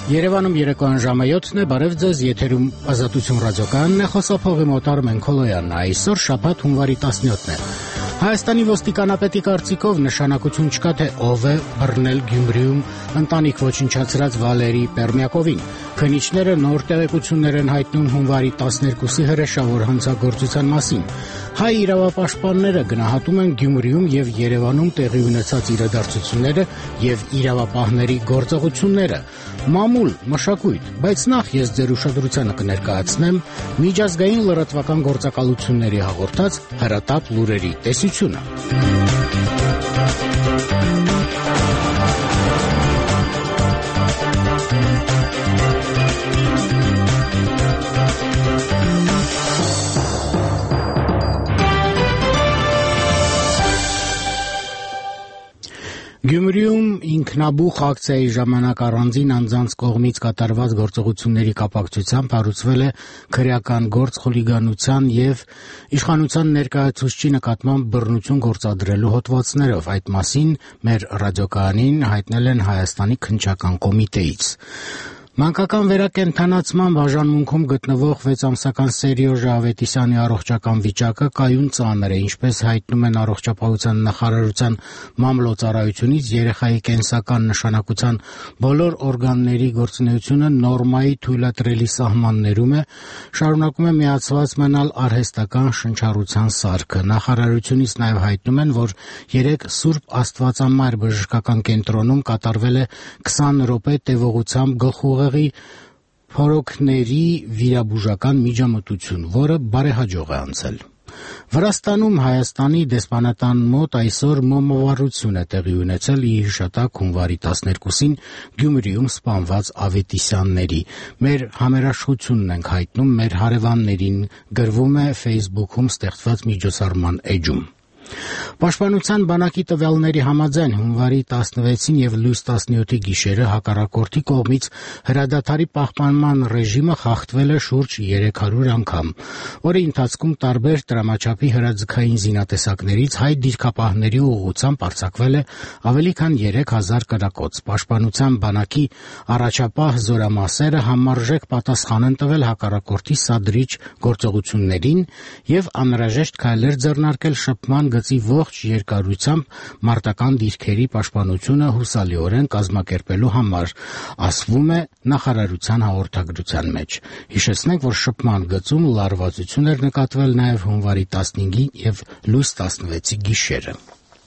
Երևանում երեկոյան ժամը 7-ն է, բարև ձեզ, եթերում Ազատություն ռադիոկայանն է, խոսափողի մոտ Արմեն Քոլոյանն է, այսօր շաբաթ հունվարի 17-ն է։ Հայաստանի ոստիկանապետի կարծիքով նշանակություն չկա, թե ով է բռնել Գյումրիում ընտանիք ոչնչացրած Վալերի Պերմյակովին։ Քննիչները նոր տեղեկություններ են հայտնում հունվարի 12-ի հրեշավոր հանցագործության մասին։ Հայ իրավապաշտպանները գնահատում են Գյումրիում եւ Երևանում տեղի ունեցած իրադարձությունները եւ իրավապահների գործողությունները։ Մամուլ, մշակույթ, բայց նախ ես ձեր ուշադրությանը կներկայացնեմ միջազգային լրատվական գործակալությունների հաղորդած հրատապ լուրերի տեսությունը։ Գյումրիում ինքնաբուխ ակցիայի ժամանակ առանձին անձանց կողմից կատարված գործողությունների կապակցությամբ հարուցվել է քրեական գործ խուլիգանության եւ իշխանության ներկայացուցչի նկատմամբ բռնություն գործադրելու հոդվածներով։ Այդ մասին մեր ռադիոկայանին հայտնել են Հայաստանի քննչական կոմիտեից։ Մանկական վերակենդանացման բաժանմունքում գտնվող 6-ամսական Սերյոժ Ավետիսյանի առողջական վիճակը կայուն ծանր է, ինչպես հայտնում են առողջապահության նախարարության մամլոյցարայությունից, երեխայի կենսական նշանակության բոլոր օրգանների գործունեությունը նորմայի թույլատրելի սահմաններում է, շարունակում է միացված մնալ արհեստական շնչառության սարքը։ Նախարարությունից նաև հայտնում են, որ 3 Սուրբ Աստվածամայր բժշկական կենտրոնում կատարվել է 20 րոպե տևողությամբ գլխուղեղի փորոքների վիրաբուժական միջամտություն, որը բարեհաջող է անցել։ Վրաստանում Հայաստանի դեսպանատան մոտ այսօր մոմավառություն է տեղի ունեցել ի հիշատակ հունվարի 12-ին Գյումրիում սպանված Ավետիսյանների։ Մեր համերաշխությունն ենք հայտնում մեր հարևաններին, գրվում է Facebook-ում ստեղծված միջոցառման էջում։ Պաշտպանության բանակի տվյալների համաձայն հունվարի 16-ին եւ լույս 17-ի գիշերը հակառակորդի կողմից հրադադարի պահպանման ռեժիմը խախտվել է շուրջ 300 անգամ, որի ընթացքում տարբեր տրամաչափի հրաձգային զինատեսակներից հայ դիրքապահների ուղղությամբ արձակվել է ավելի քան 3000 կրակոց։ Պաշտպանության բանակի առաջապահ զորամասերը համարժեք պատասխան են տվել հակառակորդի սադրիչ գործողություններին եւ անհրաժեշտ քայլեր ձեռնարկել շփման գծի ողջ երկարությամբ մարտական դիրքերի պաշտպանությունը հուսալիորեն կազմակերպելու համար, ասվում է նախարարության հաղորդագրության մեջ։ Հիշեցնենք, որ շփման գծում լարվածություն էր նկատվել նաև հունվարի 15-ի եւ լույս 16-ի գիշերը։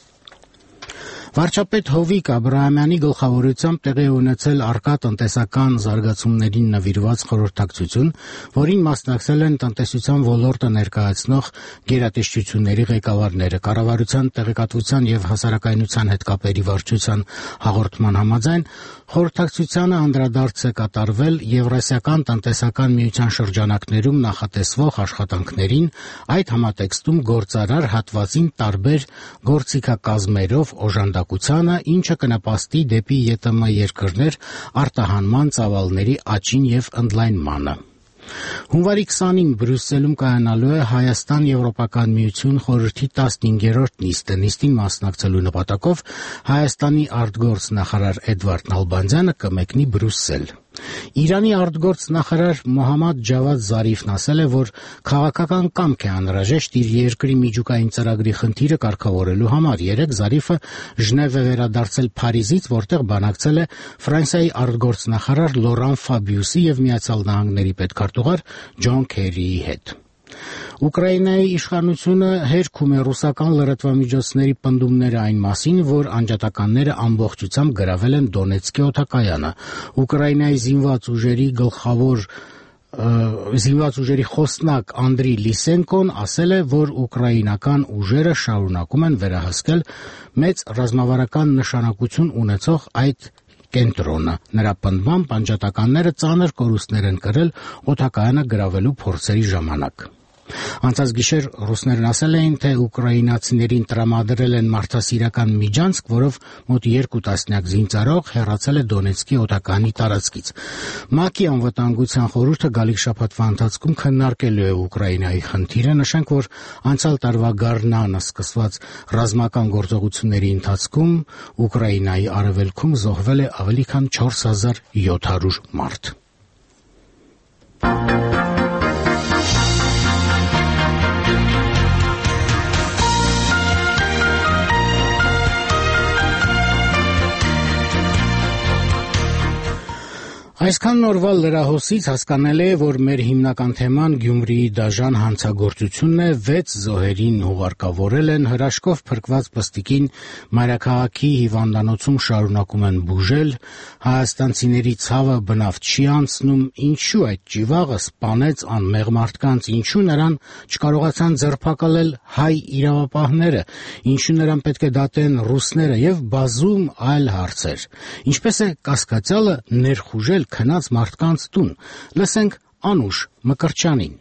Վարչապետ Հովիկ Աբրահամյանի գլխավորությամբ տեղի ունեցել առկա տնտեսական զարգացումներին նվիրված խորհրդակցություն, որին մասնակցել են տնտեսության ոլորտը ներկայացնող գերատեսչությունների ղեկավարները։ Կառավարության տեղեկատվության եւ հասարակայնության հետ կապերի վարչության հաղորդման համաձայն խորհրդակցությանը անդրադարձ է կատարվել Եվրասիական տնտեսական միության շրջանակներում նախատեսվող աշխատանքներին, այդ համատեքստում գործարար հատվածին տարբեր գործիքակազմերով օժանդակությանը, ինչը կնպաստի դեպի ԵՏՄ երկրներ արտահանման ծավալների աճին եւ ընդլայնմանը։ Հունվարի 20-ին Բրյուսելում կայանալու է Հայաստան-Եվրոպական միություն խորհրդի 15-րդ նիստը։ Նիստին մասնակցելու նպատակով Հայաստանի արտգործ նախարար Էդվարդ Նալբանդյանը կմեկնի Բրյուսել։ Իրանի արտգործ նախարար Մոհամմադ Ջավադ Զարիֆն ասել է, որ քաղաքական կամք է անհրաժեշտ իր երկրի միջուկային ծրագրի խնդիրը կարգավորելու համար։ Երեկ Զարիֆը Ժնև է վերադարձել Փարիզից, որտեղ բանակցել է Ֆրանսիայի արտգործ նախարար Լորան Ֆաբիուսի եւ Միացյալ Նահանգների պետքարտուղար Ջոն Քերիի հետ։ Ուկրաինայի իշխանությունը հերքում է ռուսական լրատվամիջոցների պնդումները այն մասին, որ անջատականները ամբողջությամբ գրավել են Դոնեցկի օդակայանը։ Ուկրաինայի զինված ուժերի խոսնակ Անդրի Լիսենկոն ասել է, որ ուկրաինական ուժերը շարունակում են վերահսկել մեծ ռազմավարական նշանակություն ունեցող այդ կենտրոնը։ Նրա պնդմամբ անջատականները ծանր կորուստներ են կրել օդակայանը գրավելու փորձերի ժամանակ։ Անցած գիշեր ռուսներն ասել էին, թե ուկրաինացիներին տրամադրել են մարդասիրական միջանցք, որով մոտ 2 տասնյակ զինծառայող հեռացել է Դոնեցկի օդականի տարածքից։ ՄԱԿ-ի անվտանգության խորհուրդը գալիք շաբաթվա ընթացքում քննարկելու է Ուկրաինայի խնդիրը, նշենք, որ անցյալ տարվա գարնանը սկսված ռազմական գործողությունների ընթացքում Ուկրաինայի արևելքում զոհվել է ավելի քան 4700 մարդ։ Այսքան նորվա լրահոսից հասկանալի է, որ մեր հիմնական թեման Գյումրիի դաժան հանցագործությունն է, 6 զոհերին հուղարկավորել են, հրաշքով փրկված պստիկին մայրաքաղաքի հիվանդանոցում շարունակում են բուժել, հայաստանցիների ցավը բնավ չի անցնում, ինչու այդ ճիվաղը սպանեց անմեղ մարդկանց, ինչու նրան չկարողացան ձերբակալել հայ իրավապահները, ինչու նրան պետք է դատեն ռուսները եւ բազում այլ հարցեր։ Ինչպես է կասկածյալը ներխուժել քնած մարդկանց տուն։ Լսենք Անուշ Մկրտչյանին։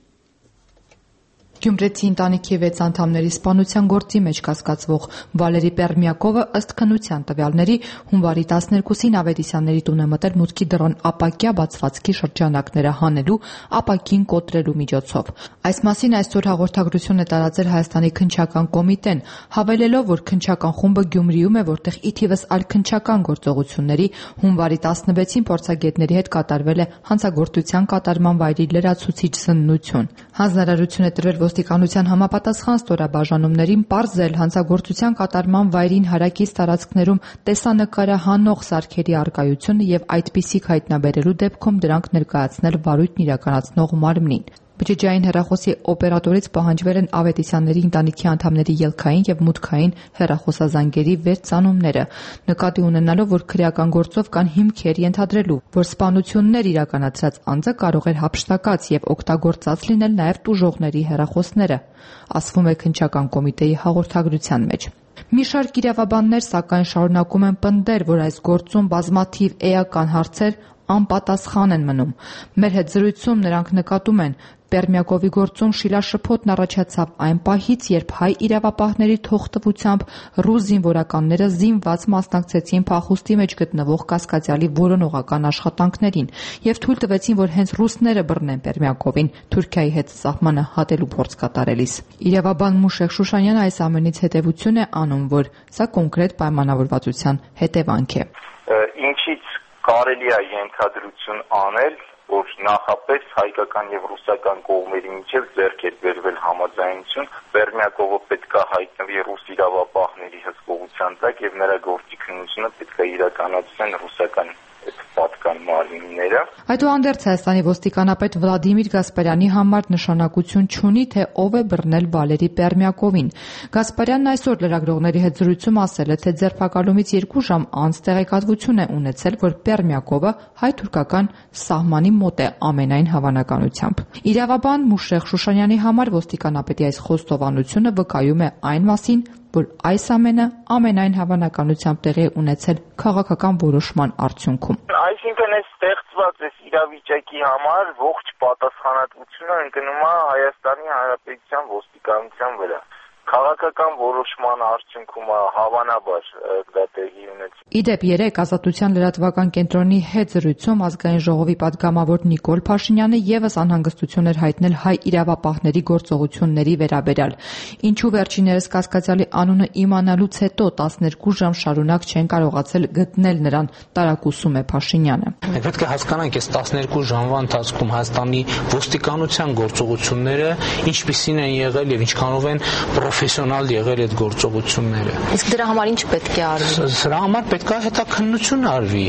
Գյումրեցի ընտանիքի 6 անդամների սպանության գործի մեջ կասկածվող Վալերի Պերմյակովը ըստ քննության տվյալների հունվարի 12-ին Ավետիսյանների տուն է մտել մուտքի դռան ապակյա բացվածքի շրջանակները հանելու, ապակին կոտրելու միջոցով։ Այս մասին այսօր հաղորդագրություն է տարածել Հայաստանի քննչական կոմիտեն, հավելելով, որ քննչական խումբը Գյումրիում է, որտեղ ի թիվս այլ քննչական գործողությունների հունվարի 16-ին փորձագետների հետ կատարվել է հանցագործության կատարման վայրի լրացուցիչ զննություն։ Հանձնարարություն է տրվել ոստիկանության համապատասխան ստորաբաժանումներին պարզել հանցագործության կատարման վայրին հարակից տարածքներում տեսանկարահանող սարքերի առկայությունը եւ այդպիսիք հայտնաբերելու դեպքում դրանք ներկայացնել վարույթն իրականացնող մարմնին։ Բջջային հեռախոսի օպերատորից պահանջվել են Ավետիսյանների ընտանիքի անդամների ելքային եւ մուտքային հեռախոսազանգերի վերցանումները, նկատի ունենալով, որ քրեական գործով կան հիմքեր ենթադրելու, որ սպանություններ իրականացրած անձը կարող էր հափշտակած եւ օգտագործած լինել նաեւ տուժողների հեռախոսները, ասվում է քննչական կոմիտեի հաղորդագրության մեջ։ Մի շարք իրավաբաններ սակայն շարունակում են պնդել, որ այս գործում բազմաթիվ էական հարցեր անպատասխան են մնում։ Մեր հետ զրույցում նրանք նկատում են, Պերմյակովի գործում շիլաշփոթն առաջացավ այն պահից, երբ հայ իրավապահների թողտվությամբ ռուս զինվորականները զինված մասնակցեցին փախուստի մեջ գտնվող կասկածյալի որոնողական աշխատանքներին եւ թույլ տվեցին, որ հենց ռուսները բռնեն Պերմյակովին Թուրքիայի հետ սահմանը հատելու փորձ կատարելիս։ Իրավաբան Մուշեղ Շուշանյանը այս ամենից հետևություն է անում, որ սա կոնկրետ պայմանավորվածության հետևանք է։ Ինչից կարելի է ենթադրություն անել, որ նախապես հայկական եւ ռուսական կողմերի միջև ձեռք է բերվել համաձայնություն, Պերմյակովը պետք է հայտնվի ռուս իրավապահների հսկողության տակ եւ նրա գործի քննությունը պետք է իրականացնեն ռուսական պատկան մարմինները։ Այդուհանդերձ Հայաստանի ոստիկանապետ Վլադիմիր Գասպարյանի համար նշանակություն չունի, թե ով է բռնել Վալերի Պերմյակովին։ Գասպարյանն այսօր լրագրողների հետ զրույցում ասել է, թե ձերբակալումից 2 ժամ անց տեղեկատվություն է ունեցել, որ Պերմյակովը հայ-թուրքական սահմանի մոտ է ամենայն հավանականությամբ։ Իրավաբան Մուշեղ Շուշանյանի համար ոստիկանապետի այս խոստովանությունը վկայում է այն մասին, որ այս ամենը ամենայն հավանականությամբ տեղի է ունեցել քաղաքական որոշման արդյունքում։ Այսինքն այս ստեղծված իրավիճակի համար ողջ պատասխանատվությունը ընկնում է Հայաստանի Հանրապետության ոստիկանության վրա։ Քաղաքական որոշման արդյունքում հավանաբար դա տեղի ունեցել։ Իդեպ 3 Ազատության լրատվական կենտրոնի հետ զրույցում Ազգային ժողովի պատգամավոր Նիկոլ Փաշինյանը եւս անհանգստություն էր հայտնել հայ իրավապահների գործողությունների վերաբերյալ։ Ինչու վերջիններս կասկածյալի անունը իմանալուց հետո 12 ժամ շարունակ չեն կարողացել գտնել նրան, տարակուսում է Փաշինյանը։ Մենք պետք է հասկանանք, այս 12 ժամվա ընթացքում Հայաստանի ոստիկանության գործողությունները ինչպիսին են եղել եւ ինչքանով են պրոֆեսիոնալ եղել այդ գործողությունները։ Իսկ դրա համար ինչ պետք է արվի։ Սրա համար պետք է հետաքննություն արվի,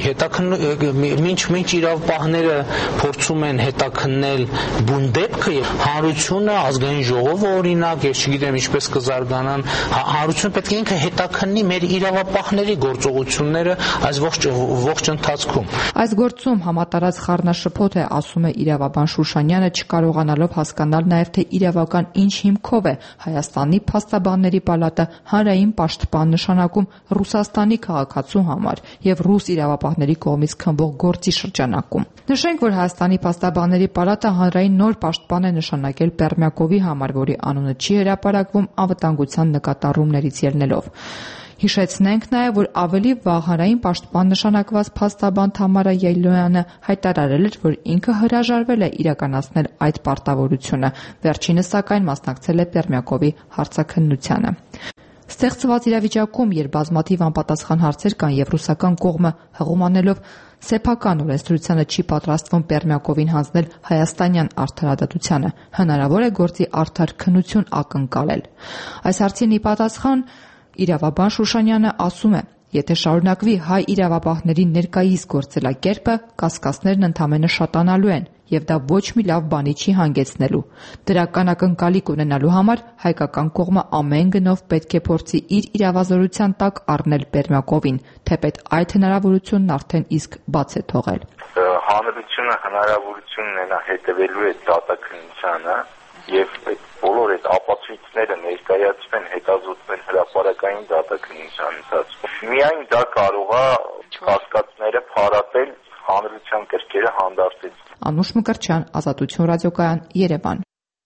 մինչ իրավապահները փորձում են հետաքննել բուն դեպքը եւ հանրությունը, ազգային ժողովը օրինակ, ես չգիտեմ ինչպես կզարգանան, հանրությունը պետք է ինքը հետաքննի մեր իրավապահների գործողությունները այս ողջ ընթացքում։ Այս գործում համատարած խառնաշփոթ է, ասում է իրավաբան Շուշանյանը, չկարողանալով հասկանալ նաեւ թե իրավական ինչ հիմքով է Հայաստանի Փաստաբանների պալատը հանրային պաշտպան նշանակում Ռուսաստանի քաղաքացու համար եւ ռուս իրավապահների կողմից քննվող գործի շրջանակում։ Նշենք, որ Հայաստանի փաստաբանների պալատը հանրային նոր պաշտպան է նշանակել Պերմյակովի համար, որի անունը չի հրապարակվում անվտանգության նկատառումներից ելնելով։ Հիշեցնենք նաև, որ ավելի վաղ հանրային պաշտպան նշանակված փաստաբան Թամարա Յայլոյանը հայտարարել էր, որ ինքը հրաժարվել է իրականացնել այդ պարտավորությունը, վերջինս սակայն մասնակցել է Պերմյակովի հարցաքննությանը։ Ստեղծված իրավիճակում, երբ բազմաթիվ անպատասխան հարցեր կան եւ ռուսական կողմը հղումանելով սեփական օրենսդրությանը չի պատրաստվում Պերմյակովին հանձնել հայաստանյան արդարադատությանը, հնարավոր է գործի արդար քննություն ակնկալել։ Այս հարցին ի պատասխան իրավաբան Շուշանյանը ասում է. եթե շարունակվի հայ իրավապահների ներկայիս գործելակերպը, կասկածներն ընդամենը շատանալու են եւ դա ոչ մի լավ բանի չի հանգեցնելու։ Դրական ակնկալիք ունենալու համար հայկական կողմը ամեն գնով պետք է փորձի իր իրավազորության տակ առնել Պերմյակովին, թեպետ այդ հնարավորությունն արդեն իսկ բաց է թողել։ Հանրությունը հնարավորություն ունենա հետևելու է դատաքննությանը եւ բոլոր այդ ապացույցները ներկայացվեն, հետազոտվեն հրապարակային դատաքննության ընթացքում։ Միայն դա կարող է կասկածները փարատել, հանրության կրքերը հանդարտել։ Անուշ Մկրտչյան, Ազատություն ռադիոկայան, Երևան։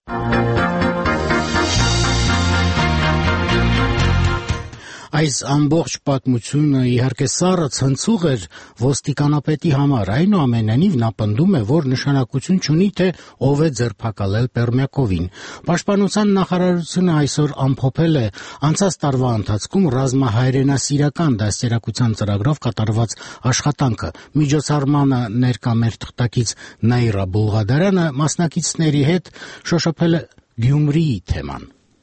Այս ամբողջ պատմությունը իհարկե սառը ցնցուղ էր ոստիկանապետի համար, այնուամենայնիվ նա պնդում է, որ նշանակություն չունի, թե ով է ձերբակալել Պերմյակովին։ Պաշտպանության նախարարությունը այսօր ամփոփել է անցած տարվա ընթացքում ռազմահայրենասիրական դաստիարակության ծրագրով կատարված աշխատանքը։ Միջոցառմանը ներկա մեր թղթակից Նաիրա Բուլղադարյանը մասնակիցների հետ շոշափել է Գյումրիի թեման։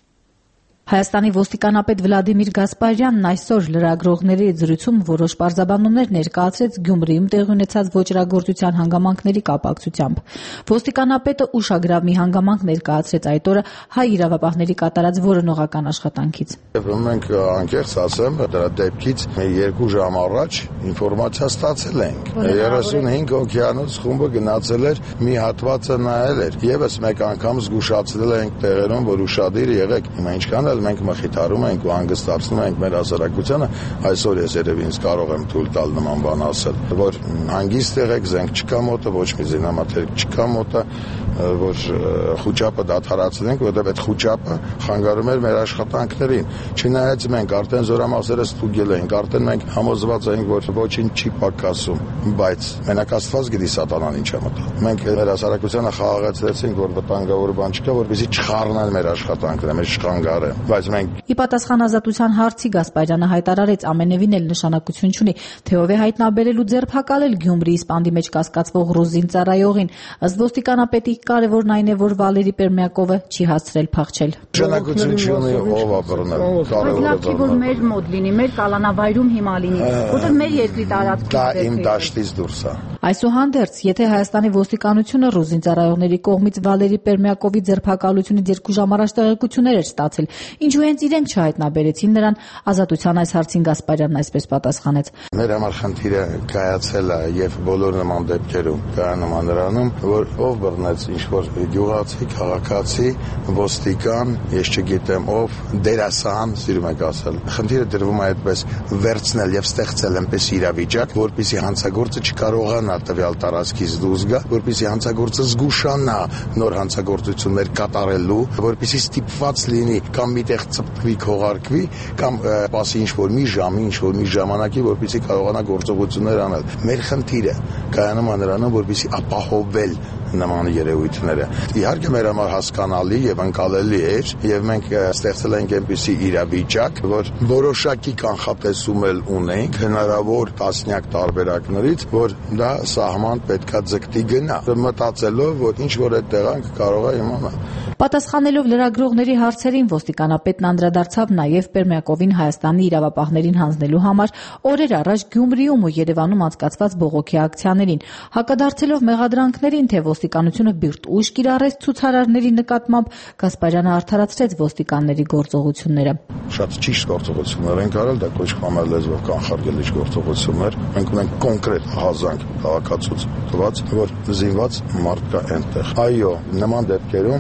Հայաստանի ոստիկանապետ Վլադիմիր Գասպարյանն այսօր լրագրողների զրույցում որոշ պարզաբանումներ ներկայացրեց Գյումրիում տեղի ունեցած ոճրագործության հանգամանքների կապակցությամբ։ Ոստիկանապետը ուշագրավ մի հանգամանք ներկայացրեց այդ օրը հայ իրավապահների կատարած որոնողական աշխատանքից։ Մենք անկեղծ ասեմ, դրա դեպքից 2 ժամ առաջ ինֆորմացիա ստացել ենք։ 35 օկեանոց խումբը գնացել էր, մի հատվածը նայել էր։ Եվս մեկ անգամ զգուշացրել ենք տեղերում, որ ուշադիր եղեք։ Հիմա ինչքան մենք մխիթարում ենք ու հանգստացնում ենք մեր հասարակությանը, այսօր ես երևի ինձ կարող եմ թույլ տալ նման բան ասել, որ հանգիստ եղեք, զենք չկա մոտը, ոչ մի զինամթերք չկա մոտը, որ խուճապը դադարեցնենք, որովհետև այդ խուճապը խանգարում էր մեր աշխատանքներին։ Չնայած մենք արդեն զորամասերը ստուգել ենք, արդեն մենք համոզված ենք, որ ոչինչ չի պակասում, բայց մենակ Աստված գիտի սատանան ինչ է մտել։ Մենք մեր հասարակությանը խաղաղեցրեցինք, որ վտանգավոր բան չկա, որպեսզի չխառնեն մեր աշխատանքները, մեր չխանգարեն։ Բայց մենք ի պատասխան Ազատության հարցի Գասպարյանը հայտարարեց ամենևին էլ նշանակություն չունի, թե ով է հայտնաբերել ու ձերբակալել Գյումրիի սպանդի մեջ կասկածվող ռուզին ծառայողին։ Ըստ ոստիկանապետի կարևորն այն է, որ Վալերի Պերմյակովը չի հասցրել փախչել։ Նշանակություն չունի ով է բռնել, կարևորը լավ չի, որ մեր մոտ լինի, մեր կալանավայրում հիմա լինի, որտեղ մեր երկրի տարածքից դա իմ դաշտից դուրս է։ Այսուհանդերձ, եթե Հայաստանի ոստիկանությունը ռուզին ծառայողների կողմից Վալերի Պերմյակովի ձերբակալությունից 2 ժամ առաջ տեղեկություններ էր ստացել, ինչու հենց իրենք չհայտնաբերեցին նրան, Ազատության այս հարցին Գասպարյանն այսպես պատասխանեց. Մեր համար խնդիրը կայացել է եւ բոլոր նման դեպքերում կայանում է նրանում, որ ով բռնեց ինչ-որ գյուղացի, քաղաքացի, ոստիկան, ես չգիտեմ ով, դերասան, սիրում եք ասել։ Խնդիրը դրվում է այդպես վերցնել եւ ստեղծել այնպես իրավիճակ, որպեսզի հանցագործը չկարողանա տվյալ տարածքից դուրս գա, որպեսզի հանցագործը զգուշանա նոր հանցագործություններ կատարելու, որպեսզի ստիպված լինի կամ միտեղ ծպտվի, քողարկվի, կամ սպասի ինչ-որ մի ժամի, ինչ-որ մի ժամանակի, որպեսզի կարողանա գործողություններ անել։ Մեր խնդիրը կայանում է նրանում, որպեսզի ապահովել նման երևույթները։ Իհարկե մեր համար հասկանալի եւ ընկալելի էր եւ մենք ստեղծել ենք այնպիսի իրավիճակ, որ որոշակի կանխատեսում էլ ունենք հնարավոր տասնյակ տարբերակներից, որ դա սահման պետքա ձգտի գնա, մտածելով, որ ինչ որ այդ տեղանք կարող է իմանալ։ Պատասխանելով լրագրողների հարցերին ոստիկանապետն անդրադարձավ նաև Պերմյակովին Հայաստանի իրավապահներին հանձնելու համար օրեր առաջ Գյումրիում ու Երևանում անցկացված բողոքի ակցիաներին, հակադարձելով մեղադրանքներին, թե ոստիկանությունը բիրտ ուժ կիրառեց ցուցարարների նկատմամբ, Գասպարյանը արդարացրեց ոստիկանների գործողությունները։ Շատ ճիշտ գործողություններ են արել, դա կոչվում է լեզվով կանխարգելիչ գործողություններ։ Մենք ունենք կոնկրետ հազանգ քաղաքացուց տված, որ զինված մարդ կա այնտեղ։ Այո, նման դեպքերում ես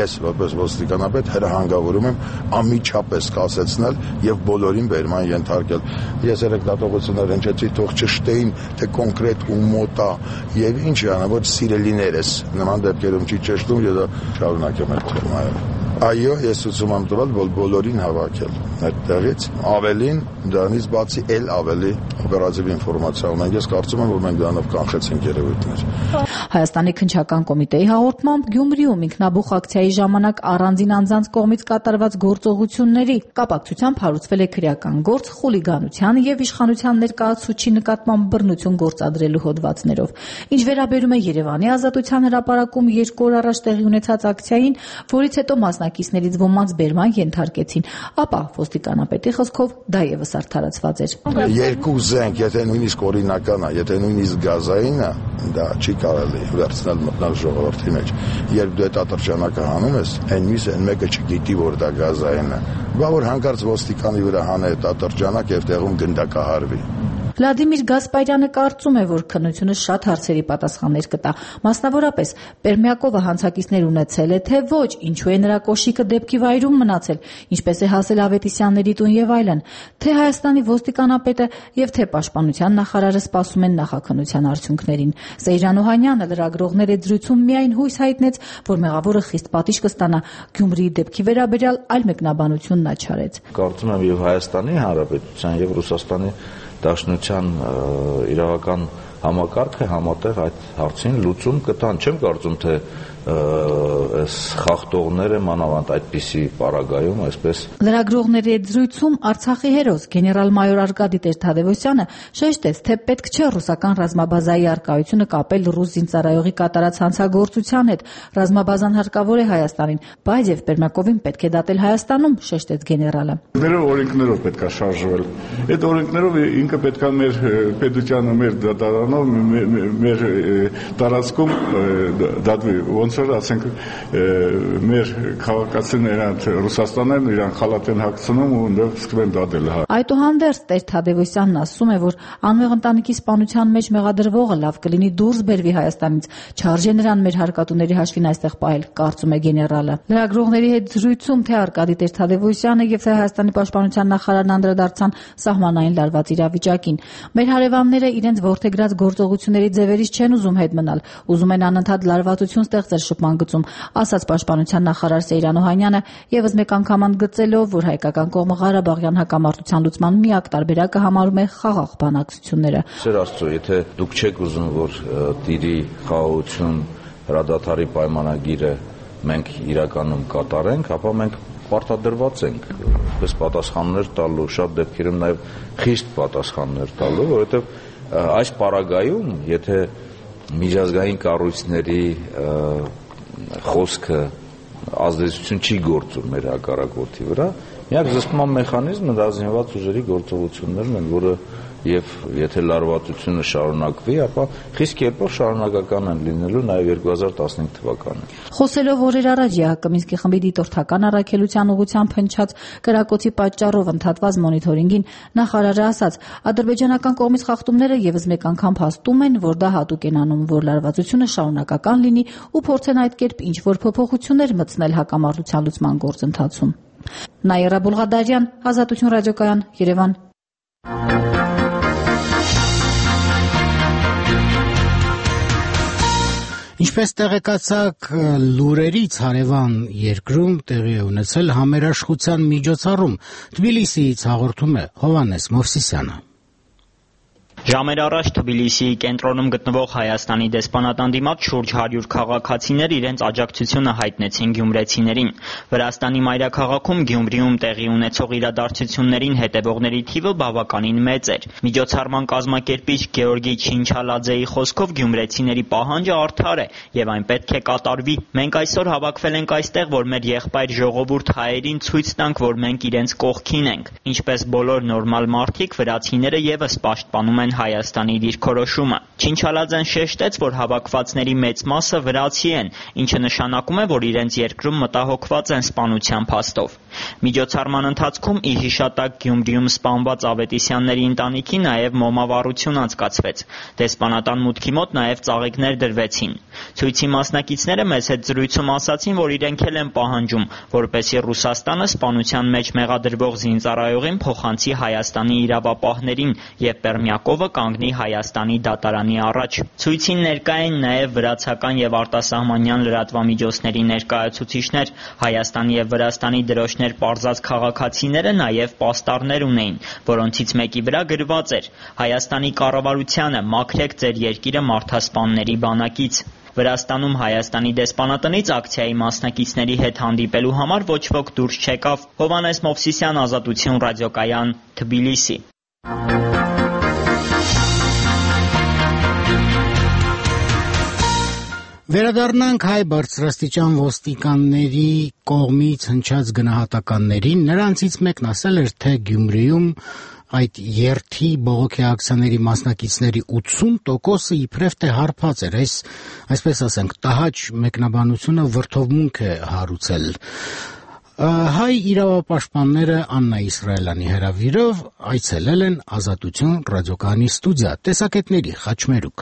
ես որպես ոստիկանապետ հրահանգավորում եմ անմիջապես կասեցնել եւ բոլորին բերման ենթարկել։ Ես երեքնատողություններ հնչեցի, թող ճշտեին, թե կոնկրետ ու մոտ է եւ ինչ անա, ոչ սիրելիներս նման դեպքերում չի ճշտում, ես շարունակեմ այդ թեման։ Այո, ես ցույց եմ տվել բոլորին հավաքել այդտեղից, ավելին դրանից բացի էլ ավելի օպերատիվ ինֆորմացիա ունենք։ Ես կարծում եմ, որ մենք դրանով կանխեցինք երևույթներ։ Հայաստանի քննչական կոմիտեի հաղորդմամբ Գյումրիում ինքնաբուխ ակցիայի ժամանակ առանձին անձանց կողմից կատարված գործողությունների կապակցությամբ հարուցվել է քրեական գործ խուլիգանության եւ իշխանության ներկայացուցչի նկատմամբ բռնություն գործադրելու հոդվածներով։ Ինչ վերաբերում է Երևանի Ազատության հրապարակում 2 օր առաջ տեղի ունեցած ակցիային, որից հետո մասնակիցներից ոմանց բերման ենթարկեցին, ապա ոստիկանապետի խոսքով դա եւս արդարացված էր։ Երկու զենք, եթե նույնիսկ օրինական է, եթե նույնիսկ գազային է, դա չի կարելի վերցնել մտնել ժողովրդի մեջ։ Երբ դու այդ ատրճանակը հանում ես, այն մեկը չգիտի, որ դա գազային է։ Բա որ հանկարծ ոստիկանի վրա հանե այդ ատրճանակ եւ տեղում գնդակահարվի։ Վլադիմիր Գասպարյանը կարծում է, որ քննությունը շատ հարցերի պատասխաններ կտա, մասնավորապես Պերմյակովը հանցակիցներ ունեցել է, թե ոչ, ինչու է նրա կոշիկը դեպքի վայրում մնացել, ինչպես է հասել Ավետիսյանների տուն եւ այլն, թե Հայաստանի ոստիկանապետը եւ թե Պաշտպանության նախարարը սպասում են նախաքննության արդյունքներին։ Սեյրան Օհանյանը լրագրողների զրույցում միայն հույս հայտնեց, որ մեղավորը խիստ պատիժ կստանա, Գյումրիի դեպքի վերաբերյալ այլ մեկնաբանություն նա չարեց։ Կարծում եմ եւ Հայաստանի Հանրապետության եւ Ռուսաստանի Դաշնության իրավական համակարգը համատեղ այդ հարցին լուծում կտան։ Չեմ կարծում, թե այս խախտողները մանավանդ այդպիսի պարագայում այսպես։ Լրագրողների հետ զրույցում Արցախի հերոս գեներալ-մայոր Արկադի Տեր-Թադևոսյանը շեշտեց, թե պետք չէ ռուսական ռազմաբազայի առկայությունը կապել ռուս զինծառայողի կատարած հանցագործության հետ։ Ռազմաբազան հարկավոր է Հայաստանին, բայց եւ Պերմյակովին պետք է դատել Հայաստանում, շեշտեց գեներալը։ Օրենքներով պետք է շարժվել։ Այդ օրենքներով ինքը պետք է մեր պետությանը, մեր դատարանով, մեր տարածքում դատվի։ Ոնց որ ասենք մեր քաղաքացիները Ռուսաստանն իրան խալատ են հագցնում ու այնտեղ սկսում են դատել։ Այդուհանդերձ Տեր-Թադևոսյանն ասում է, որ անմեղ ընտանիքի սպանության մեջ մեղադրվողը լավ կլինի դուրս բերվի Հայաստանից, չարժե նրան մեր հարկատուների հաշվին այստեղ պահել, կարծում է գեներալը։ Լրագրողների հետ զրույցում թե Արկադի Տեր-Թադևոսյանը եւ թե Հայաստանի պաշտպանության նախարարն անդրադարձան սահմանային լարված իրավիճակին։ Մեր հարևանները իրենց ворթեգրած գործողությունների ձևերից չեն ուզում հետ մնալ, ուզում են անընդհատ լարվածություն ստեղծել շփման գծում, ասաց պաշտպանության նախարար Սեյրան Օհանյանը, եւս մեկ անգամ ընդգծելով, որ հայկական կողմը Ղարաբաղյան հակամարտության լուծման միակ տարբերակը համարում է խաղաղ բանակցությունները։ Սեր Աստծո, եթե դուք չեք ուզում, որ տիրի խաղաղություն, հրադադարի պայմանագիրը մենք իրականում կատարենք, ապա մենք պարտադրված ենք պես պատասխաններ տալու, շատ դեպքերում նաև խիստ պատասխաններ տալու, որովհետև այս պարագայում, եթե միջազգային կառույցների խոսքը ազդեցություն չի գործում մեր հակառակորդի վրա, միակ զսպման մեխանիզմը դա զինված ուժերի գործողություններն են, որը եւ եթե լարվածությունը շարունակվի, ապա խիստ կերպով շարունակական են լինելու նաեւ 2015 թվականին։ Խոսելով օրեր առաջ ԵԱՀԿ Մինսկի խմբի դիտորդական առաքելության ուղղությամբ հնչած կրակոցի պատճառով ընդհատված մոնիթորինգին նախարարը ասաց, ադրբեջանական կողմից խախտումները եւս մեկ անգամ փաստում են, որ դա հատուկ են անում, որ լարվածությունը շարունակական լինի ու փորձեն այդ կերպ ինչ որ փոփոխություններ մտցնել հակամարտության լուծման գործընթացում։ Նաիրա Բուլղադարյան, Ազատություն ռադիոկայան, Երևան։ Ինչպես տեղեկացակ լուրերից հարևան երկրում տեղի է ունեցել համերաշխության միջոցառում, Թբիլիսիից հաղորդում է Հովհաննես Մովսիսյանը։ Ժամեր առաջ Թբիլիսիի կենտրոնում գտնվող Հայաստանի դեսպանատան դիմաց շուրջ 100 քաղաքացիներ իրենց աջակցությունը հայտնեցին գյումրեցիներին։ Վրաստանի մայրաքաղաքում Գյումրիում տեղի ունեցող իրադարձություններին հետևողների թիվը բավականին մեծ էր։ Միջոցառման կազմակերպիչ Գեորգի Չինչալաձեի խոսքով գյումրեցիների պահանջը արդար է եւ այն պետք է կատարվի։ Մենք այսօր հավաքվել ենք այստեղ, որ մեր եղբայր ժողովուրդ հայերին ցույց տանք, որ մենք իրենց կողքին ենք։ Ինչպես բոլոր նորմալ մարդիկ, վրացիները եւս պաշտպանում են Հայաստանի դիրքորոշումը։ Չինչալաձեն շեշտեց, որ հավաքվածների մեծ մասը վրացի են, ինչը նշանակում է, որ իրենց երկրում մտահոգված են սպանության փաստով։ Միջոցառման ընթացքում ի հիշատակ Գյումրիում սպանված Ավետիսյանների ընտանիքի նաև մոմավառություն անցկացվեց։ Դեսպանատան մուտքի մոտ նաև ծաղիկներ դրվեցին։ Ցույցի մասնակիցները մեծ հետ զրույցում ասացին, որ իրենք էլ են պահանջում, որպեսզի Ռուսաստանը սպանության մեջ մեղադրվող զինծառայողին փոխանցի Հայաստանի իրավապահներին և Պերմյակովը կանգնի Հայաստանի դատարանի առաջ։ Ցույցին ներկա էին նաև վրացական և արտասահմանյան լրատվամիջոցների ներկայացուցիչներ, Հայաստանի և Վրաստանի դրոշներ պարզած քաղաքացիները նաև պաստառներ ունեին, որոնցից մեկի վրա գրված էր. «Հայաստանի կառավարությանը մաքրեք ձեր երկիրը մարդասպանների բանակից»։ Վրաստանում Հայաստանի դեսպանատնից ակցիայի մասնակիցների հետ հանդիպելու համար ոչ ոք դուրս չեկավ։ Հովհաննես Մովսիսյան, Ազատություն ռադիոկայան, Թբիլիսի։ Վերադառնանք հայ բարձրաստիճան ոստիկանների կողմից հնչած գնահատականներին, նրանցից մեկն ասել էր, թե Գյումրիում այդ երթի բողոքի ակցիաների մասնակիցների 80%-ը իբրև թե հարբած էր, այսպես ասենք, տհաճ մեկնաբանությունը վրդովմունք է հարուցել։ Հայ իրավապաշտպանները Աննա Իսրայելյանի հրավիրով այցելել են Ազատություն ռադիոկայանի ստուդիա, տեսակետների խաչմերուկ։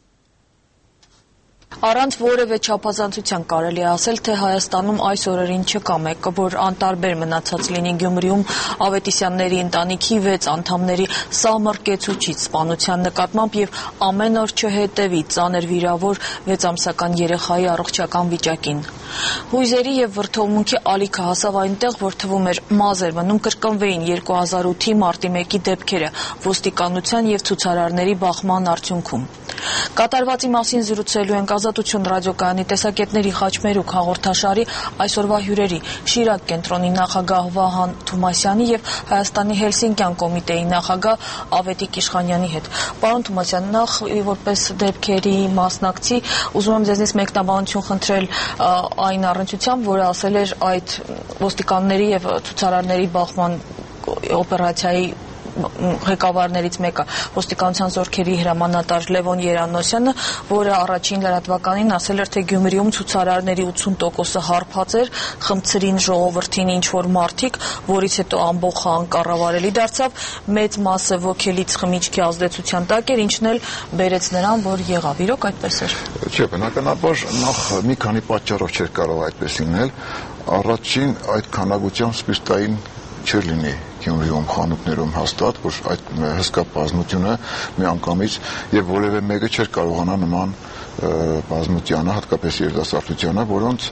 Առանց որևէ չափազանցության կարելի է ասել, թե Հայաստանում այս օրերին չկա մեկը, որ անտարբեր մնացած լինի Գյումրիում Ավետիսյանների ընտանիքի 6 անդամների սահմռ կեցուչից սպանության նկատմամբ եւ ամեն օր չհետեւի ծանր վիրավոր 6-ամսական երեխայի առողջական վիճակին։ Հույզերի եւ վրդովմունքի ալիքը հասավ այնտեղ, որ թվում էր մազեր մնում կրկնվեին 2008-ի մարտի 1-ի դեպքերը ոստիկանության եւ ցուցարարների բախման արդյունքում։ Կատարվածի մասին զրուցելու ենք Ազատություն ռադիոկայանի տեսակետների խաչմերուկ հաղորդաշարի այսօրվա հյուրերի Շիրակ կենտրոնի նախագահ Վահան Թումասյանի եւ Հայաստանի Հելսինկյան կոմիտեի նախագահ Ավետիք Իշխանյանի հետ։ Պարոն Թումասյան, նախ որպես դեպքերի մասնակցի ուզում եմ ձեզնից մեկնաբանություն խնդրել այն առնչությամբ, որը ասել էր այդ ոստիկանների եւ ցուցարարների բախման օպերացիայի ղեկավարներից մեկը ոստիկանության զորքերի հրամանատար Լևոն Երանոսյանը, որը առաջին լրատվականին ասել էր, թե Գյումրիում ցուցարարների 80%-ը հարբած էր, խմցրին ժողովրդին ինչ-որ մարդիկ, որից հետո ամբողջը անկառավարելի դարձավ, մեծ մասը ոգելից խմիչքի ազդեցության տակ էր, ինչն էլ բերեց նրան, որ եղավ։ Իրոք այդպես էր։ Չէ, բնականաբար նախ մի քանի պատճառով չէր կարող այդպես լինել։ Առաջին այդ քանակությամբ սպիրտային չէր լինի Գյումրիում խանութներում հաստատ, որ այդ հսկա բազմությունը միանգամից եւ որևէ մեկը չէր կարողանա նման բազմությանը, հատկապես երիտասարդությանը, որոնց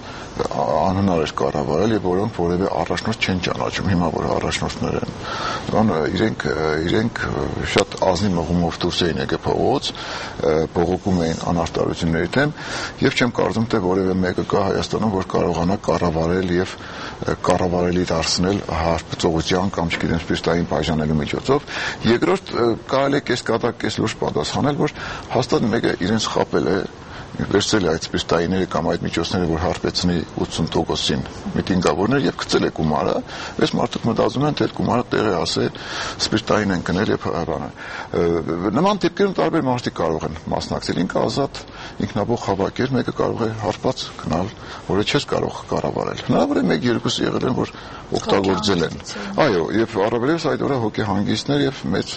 անհնար էր կառավարել եւ որոնք որևէ առաջնորդ չեն ճանաչում, հիմա որ առաջնորդներ են, իրենք շատ ազնիվ մղումով դուրս էին եկել փողոց, բողոքում էին անարտարությունների դեմ եւ չեմ կարծում թե որևէ մեկը կա Հայաստանում, որ կարողանա կառավարել եւ կառավարելի դարձնել հարբծողության կամ չգիտեմ սպիրտային բաժանելու միջոցով։ Երկրորդ կարելի է կեսկատակ կես լուրջ պատասխանել, որ հաստատ մեկը իրենց խապել է վերցրել է այդ սպիրտայինները կամ այդ միջոցները, որ հարբեցնի 80%-ին միտինգավորներ եւ գցել է գումարը, այս մարդիկ մտածում են, թե այդ գումարը տեղ է ասել սպիրտային են գնել եւ բանը։ Նման դեպքերում տարբեր մարդիկ կարող են մասնակցել, ինքը ազատ ինքնաբող հավաք էր, մեկը կարող է հարբած գնալ, որը չես կարող կառավարել։ Հնարավոր է 1-2 եղել են, որ օգտագործել են։ Այո, եւ առավելևս այդ օրը հոգեհանգիստներ եւ մեծ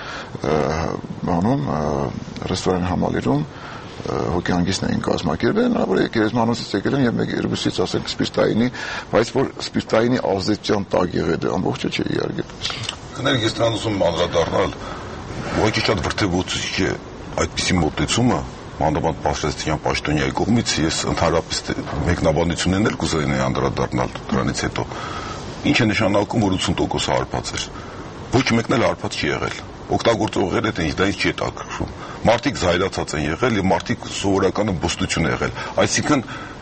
բանում ռեստորան համալիրում հոգեհանգիստներ էին կազմակերպել, հնարավոր է գերեզմանոցից եկել են եւ 1-2-ից ասենք սպիրտայինի, բայց որ սպիրտայինի ազդեցության տակ եղել է, ամբողջը չէ իհարկե։ Կներեք, ես դրան ուզում անդրադառնալ, ուղղակի շատ վրդովուցիչ է այդպիսի մոտեցումը, մանավանդ Պաշտոնյան պաշտոնյայի կողմից, ես ընդհանրապես մեկնաբանություններն էլ կուզենայի անդրադառնալ դրանից հետո։ Ինչ է նշանակում, որ 80% հարբած էր։ Ոչ մեկն էլ հարբած չի եղել։ Օգտագործողները դա ինչ չի տակրում։ Մարդիկ զայրացած են եղել եւ մարդիկ սովորականը բուստություն եղել։ Այսինքն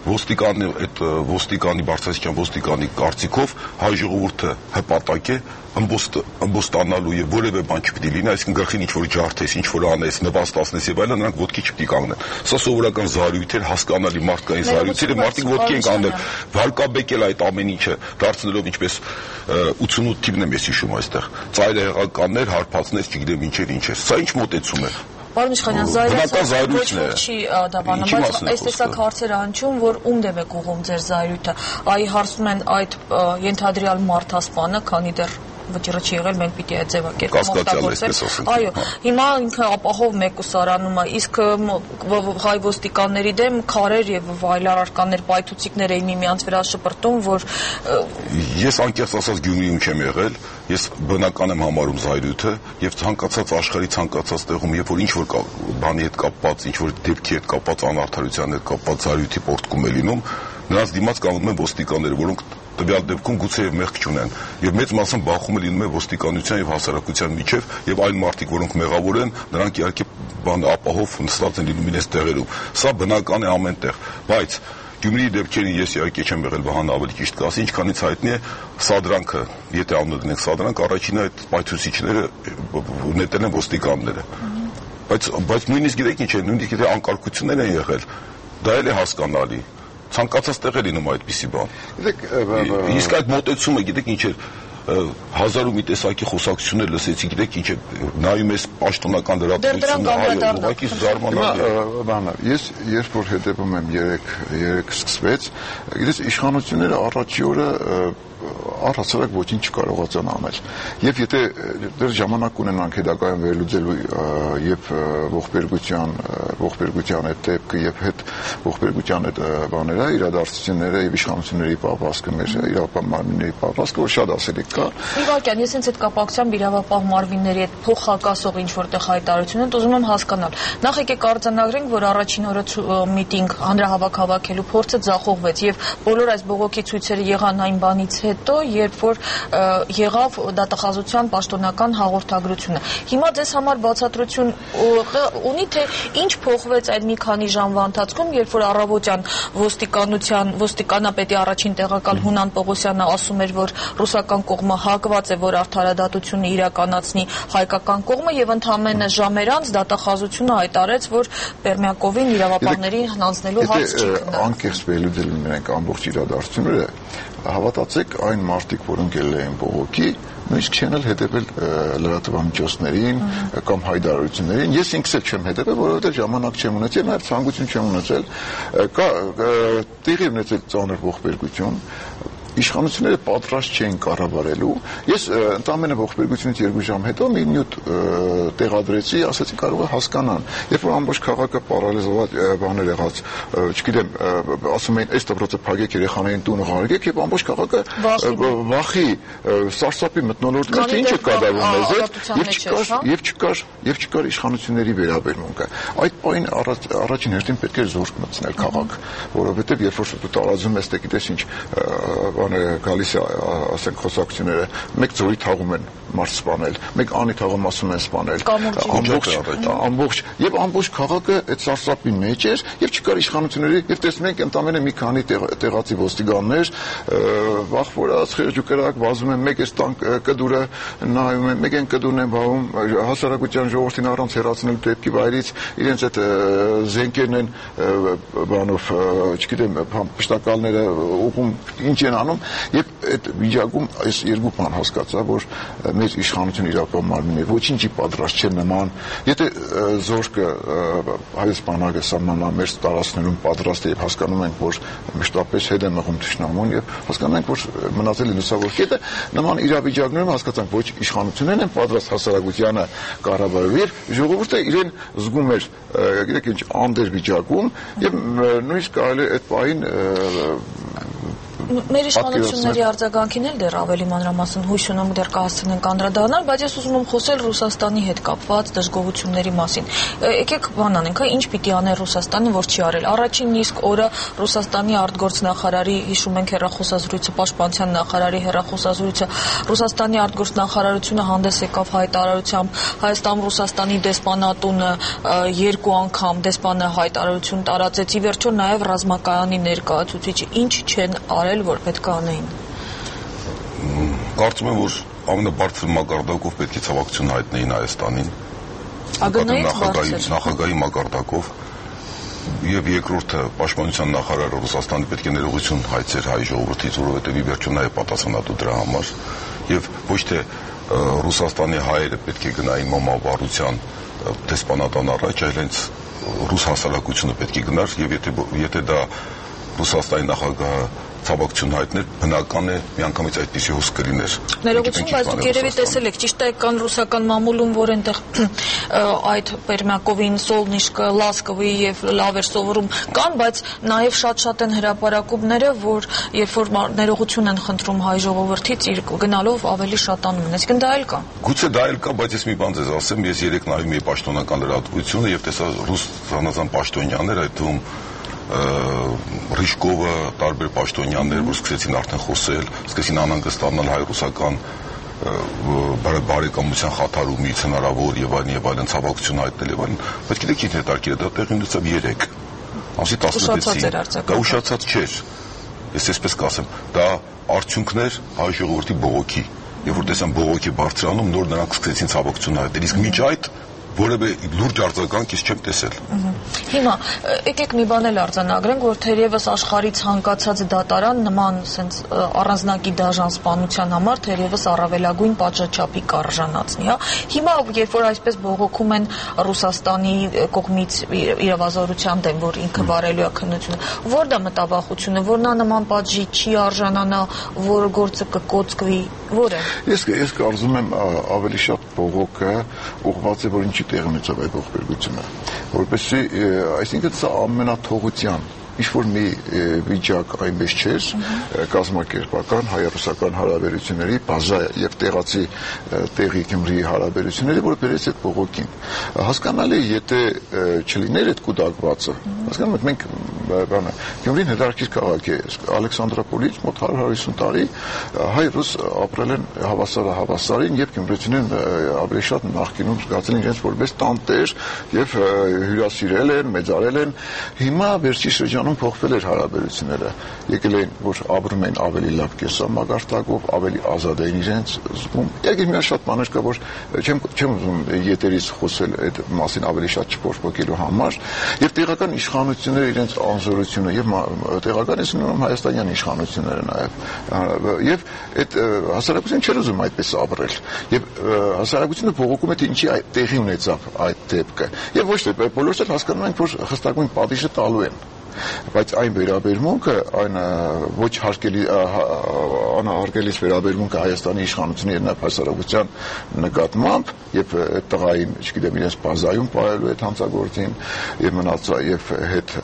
ոստիկանի բարձրաստիճան ոստիկանի կարծիքով հայ ժողովուրդը հպատակ է ըմբոստանալու եւ որևէ բան չպիտի լինի, այսինքն գլխին ինչ-որ ջարդես, ինչ-որ անես, նպաստացնես եւ այլն, նրանք ոտքի չպիտի կանգնեն։ Սա սովորական զարույց էր, հասկանալի մարդկային զարույց էր, մարդիկ ոտքի են կանգնել, վարկաբեկել այդ ամեն ինչը, դարձնելով ինչպես 88 թիվն եմ ես հիշում այստեղ, ծայրահեղականներ, հարբածներ, չգիտեմ ինչեր, սա ինչ մոտեցում է։ Պարոն Իշխանյան, զայրույթը ոչ որ չի դավանում, բայց այս տեսակ հարցեր հնչում, որ ում դեմ է ուղղում ձեր զայրույթը։ Այ հարցում են այդ ենթադրյալ մարդասպանը, քանի դեռ վճիռը չի եղել, մենք պիտի այդ ձևակերպում օգտագործել։ Այո, հիմա ինքը ապահով մեկուսարանում է, իսկ հայ ոստիկանների դեմ քարեր եւ այլ առարկաներ, պայթուցիկներ էին միմյանց վրա շպրտում, որ ես անկեղծ ասած Գյումրիում չեմ եղել, ես բնական եմ համարում զայրույթը եւ ցանկացած աշխարհի ցանկացած տեղում, երբ որ ինչ-որ բանի հետ կապված, ինչ-որ դեպքի հետ կապված, անարդարության հետ կապված զայրույթի պորտկում է լինում, նրանց դիմաց կանգնում են ոստիկանները, որոնք տվյալ դեպքում գուցե եւ մեղք չունեն եւ մեծ մասամբ բախումը լինում է ոստիկանության եւ հասարակության միջև եւ այն մարդիկ, որոնք մեղավոր են, նրանք իհարկե ապահով նստած են լինում իրենց տեղերում։ Սա բնական է ամենտեղ, բայց Գյումրիի դեպքերին ես իհարկե չեմ եղել, Վահանը ավելի ճիշտ կասի, ինչքանից հայտնի է Սադրանքը, եթե անունը դնենք Սադրանք, առաջինը այդ պայթուցիչները նետել են ոստիկանները։ Բայց նույնիսկ գիտեք ինչ է, նույնիսկ եթե անկարգություններ են եղել, դա էլ է հասկանալի։ Ցանկացած տեղ է լինում այդպիսի բան։ Իսկ այդ մոտեցումը, գիտեք ինչ է, հազար ու մի տեսակի խոսակցություններ լսեցի, գիտեք ինչ է, նայում ես պաշտոնական լրատվությունը, ուղղակի զարմանալի է։ Ես երբ որ հետևում եմ 3 սկսվեց, գիտես իշխանությունները առաջի օրը առհասարակ ոչինչ չկարողացան անել։ Եվ եթե դեռ ժամանակ ունենանք հետագայում վերլուծելու եւ ողբերգության այդ դեպքը եւ հետ ողբերգության այդ բաները, իրադարձությունները եւ իշխանությունների պահպասքը, մեր իրավապահ մարմինների պահպասքը, որ շատ ասելիք կա։ Իվակյան, ես հենց այդ կապակցությամբ իրավապահ մարմինների այդ փոխհակասող ինչ որտեղ հայտարարություն են, ուզում եմ հասկանալ։ Նախ եկեք արձանագրենք, որ առաջին օրը միտինգ հանրահավաք հավաքելու փորձը ձախողվեց եւ բոլոր այս բողոքի ցույցերը եղան այն բանից հետո, երբ որ եղավ դատախազության պաշտոնական հաղորդագրությունը։ Հիմա ձեզ համար բացատրություն ունի, թե ինչ փոխվեց այդ մի քանի ժամվա ընթացքում, երբ որ առավոտյան ոստիկանապետի առաջին տեղակալ Հունան Պողոսյանը ասում էր, որ ռուսական կողմը հակված է, որ արդարադատությունը իրականացնի հայկական կողմը, եւ ընդամենը ժամեր անց դատախազությունը հայտարարեց, որ Պերմյակովին իրավապահներին հանձնելու հարց չի քննարկվում։ Անկեղծ վերլուծելու ունենք ամբողջ իրադարձությունները, հավատացեք, այն մարդիկ, որոնք ելել են բողոքի, նույնիսկ չեն էլ հետևել լրատվամիջոցներին կամ հայտարարություններին։ Ես ինքս էլ չեմ հետևել, որովհետև ժամանակ չեմ ունեցել, նաև ցանկություն չեմ ունեցել։ Տեղի ունեցել ծանր ողբերգություն, իշխանությունները պատրաստ չէին կառավարելու։ Ես ընդամենը ողբերգությունից 2 ժամ հետո մի նյութ տեղադրեցի, ասացի կարող է հասկանան։ Երբ որ ամբողջ քաղաքը պարալիզված բաներ եղած, չգիտեմ, ասում էին, այս դպրոցը փակեք, երեխաներին տուն ուղարկեք, եւ ամբողջ քաղաքը վախի, սարսափի մթնոլորտ կար, թե ինչ է կատարվում մեզ, եւ չկար իշխանությունների վերաբերմունքը։ Այդ պահին առաջին հերթին պետք է զորք մտցնել քաղաք, որովհետեւ երբ որ տարածում ես, դե գիտես ինչ գալիս է, ասենք, խոսակցությունները, մեկ ձորի թաղում են մարդ սպանել, մեկ անի թաղում ասում են սպանել, ամբողջ քաղաքը այդ սարսափի մեջ էր եւ չկար իշխանությունների, եւ տեսնում ենք ընդամենը մի քանի տեղացի ոստիկաններ վախվորած խեղճուկերակ վազում են, մեկ էս տան կդուրը նայում են, մեկ են կդուրն են բաղում, հասարակության ժողովրդին առանց հեռացնելու դեպքի վայրից իրենց այդ զենքերն են բանով, չգիտեմ, պշտակալները ուղում ինչ են անում, եւ այդ վիճակում այս երկու բան հասկացա, որ մեր իշխանություն իրավապահ մարմինները ոչինչի պատրաստ չեն նման, եթե զորքը հայոց բանակը սահմանման մեր տարածքներում պատրաստ է եւ հասկանում ենք, որ մշտապես հետ է մղում թշնամուն եւ հասկանում ենք, որ մնացել է լուսավոր կետը, նման իրավիճակներում հասկացանք, ոչ իշխանություններն են պատրաստ հասարակությանը կառավարելու եւ ժողովուրդը իրեն զգում էր, գիտեք ինչ, անդեր վիճակում եւ նույնիսկ կարելի է այդ պահին Մեր իշխանությունների արձագանքին էլ դեռ ավելի մանրամասն հույս ունեմ դեռ կհասցնենք անդրադառնալ, բայց ես ուզում եմ խոսել Ռուսաստանի հետ կապված դժգոհությունների մասին։ Եկեք բան անենք, ինչ պիտի աներ Ռուսաստանը, որ չի արել։ Առաջին իսկ օրը Ռուսաստանի արտգործնախարարի, հիշում ենք հեռախոսազրույցը, պաշտպանության նախարարի հեռախոսազրույցը, Ռուսաստանի արտգործնախարարությունը հանդես եկավ հայտարարությամբ, Հայաստան-Ռուսաստանի դեսպանատունը 2 անգամ դեսպանը հայտարարություն տարածեց, ի վերջո նաև ռազմակայանի ներկայացուցիչը ինչ չեն արել, որ պետք է անեին։ Կարծում եմ, որ ամենաբարձր մակարդակով պետք է ցավակցություն հայտնեին Հայաստանին։ Նախագահի մակարդակով եւ երկրորդը պաշտպանության նախարարը Ռուսաստանի պետք է ներողություն հայցեր հայ ժողովրդից, որովհետեւ ի վերջո նա է պատասխանատու դրա համար եւ ոչ թե Ռուսաստանի հայերը պետք է գնային մամավարության դեսպանատան առաջ, այլ հենց ռուս հասարակությունը պետք է գնար եւ եթե դա Ռուսաստանի նախագահը ցավակցություն հայտներ, բնական է միանգամից այդպիսի հուս կլիներ։ Ներողություն, բայց դուք երևի տեսել եք, ճիշտ է, կան ռուսական մամուլում, որ այնտեղ այդ Պերմյակովին, Սոլնիշկը, Լասկովի եւ լավ էր սովորում կան, բայց նաեւ շատ են հրապարակումները, որ երբ որ ներողություն են խնդրում հայ ժողովրդից, գնալով ավելի շատանում են։ Այսինքն դա էլ կա։ Գուցե դա էլ կա, բայց ես մի բան ձեզ ասեմ, ես երեք նայում էի պաշտոնական լրատվությունը եւ տեսա ռուս զանազան պաշտոնյաներ, այդ թվում Ռիշկովը, տարբեր պաշտոնյաներ, որ սկսեցին արդեն խոսել, սկսեցին անհանգստանալ հայ-ռուսական բարեկամության խաթարումից հնարավոր եւ այլն ցավակցություն հայտնել եւ այլն, բայց գիտեք ինչ հետաքրքիր է, դա տեղի ունեցավ 3 ամսի 16-ին, դա ուշացած չէր, ես այսպես կասեմ, դա արդյունքներ հայ ժողովրդի բողոքի, եւ որ տեսան բողոքի բարձրանում, նոր նրանք սկսեցին ցավակցություն հայտնել, իսկ մինչ այդ որևէ լուրջ արձագանք ես չեմ տեսել։ Հիմա եկեք մի բան էլ արձանագրենք, որ թերևս աշխարհի ցանկացած դատարան նման sense առանձնակի դաժան սպանության համար թերևս առավելագույն պատժաչափի կարժանացնի, հա։ Հիմա երբ որ այսպես բողոքում են Ռուսաստանի կողմից իրավազորության դեմ, որ ինքը վարելու է քննությունը, որ դա մտավախությունը, որ նա նման պատժի չի արժանանա, որ գործը կկոծկվի, որ է։ Ես կարծում եմ ավելի շատ բողոքը ուղղված է, որ ինչի տեղի ունեցավ այդ ողբերգությունը, որպեսզի, այսինքն սա ամենաթողության ինչ-որ մի վիճակ այնպես չէր կազմակերպական հայ-ռուսական հարաբերությունների բազա եւ տեղացի տեղի Գյումրիի հարաբերությունների, որը բերեց այդ բողոքին։ Հասկանալի է, եթե չլիներ այդ կուտակվածը, հասկանում եք, մենք բանը Գյումրին հետաքրքիր քաղաք է, Ալեքսանդրոպոլից մոտ 150 տարի հայ-ռուս ապրել են հավասարին եւ գյումրեցիներն ավելի շատ նախկինում զգացել են իրենց որպես տանտեր եւ հյուրասիրել են, մեծարել են։ Հիմա վերջի շրջանում փոխվել էր հարաբերությունները, եկել են, որ ապրում են ավելի լավ կեսամագարտակով, ավելի ազատ են իրենց զգում։ Եկել մի շատ բաներ կա, որ չեմ ուզում ետերից խոսել այդ մասին ավելի շատ չփոխվելու համար, եւ տեղական իշխանությունները իրենց անզորությունը եւ տեղական իսնում հայաստանյան իշխանությունները նաեւ եւ այդ հասարակությունը չէր ուզում այդպես ապրել եւ հասարակությունը բողոքում է թե ինչի տեղի ունեցավ այդ դեպքը եւ ոչ թե բոլորս էլ հասկանում ենք, որ խստակույն պատիժը տալու են, բայց այն վերաբերմունքը, այն ոչ հարկելի անհարգելից վերաբերմունքը Հայաստանի իշխանությունների եւ հասարակության նկատմամբ եւ այդ տղային, չգիտեմ, իրենց բազայում պահելու այդ հանցագործին եւ մնացա եւ հետ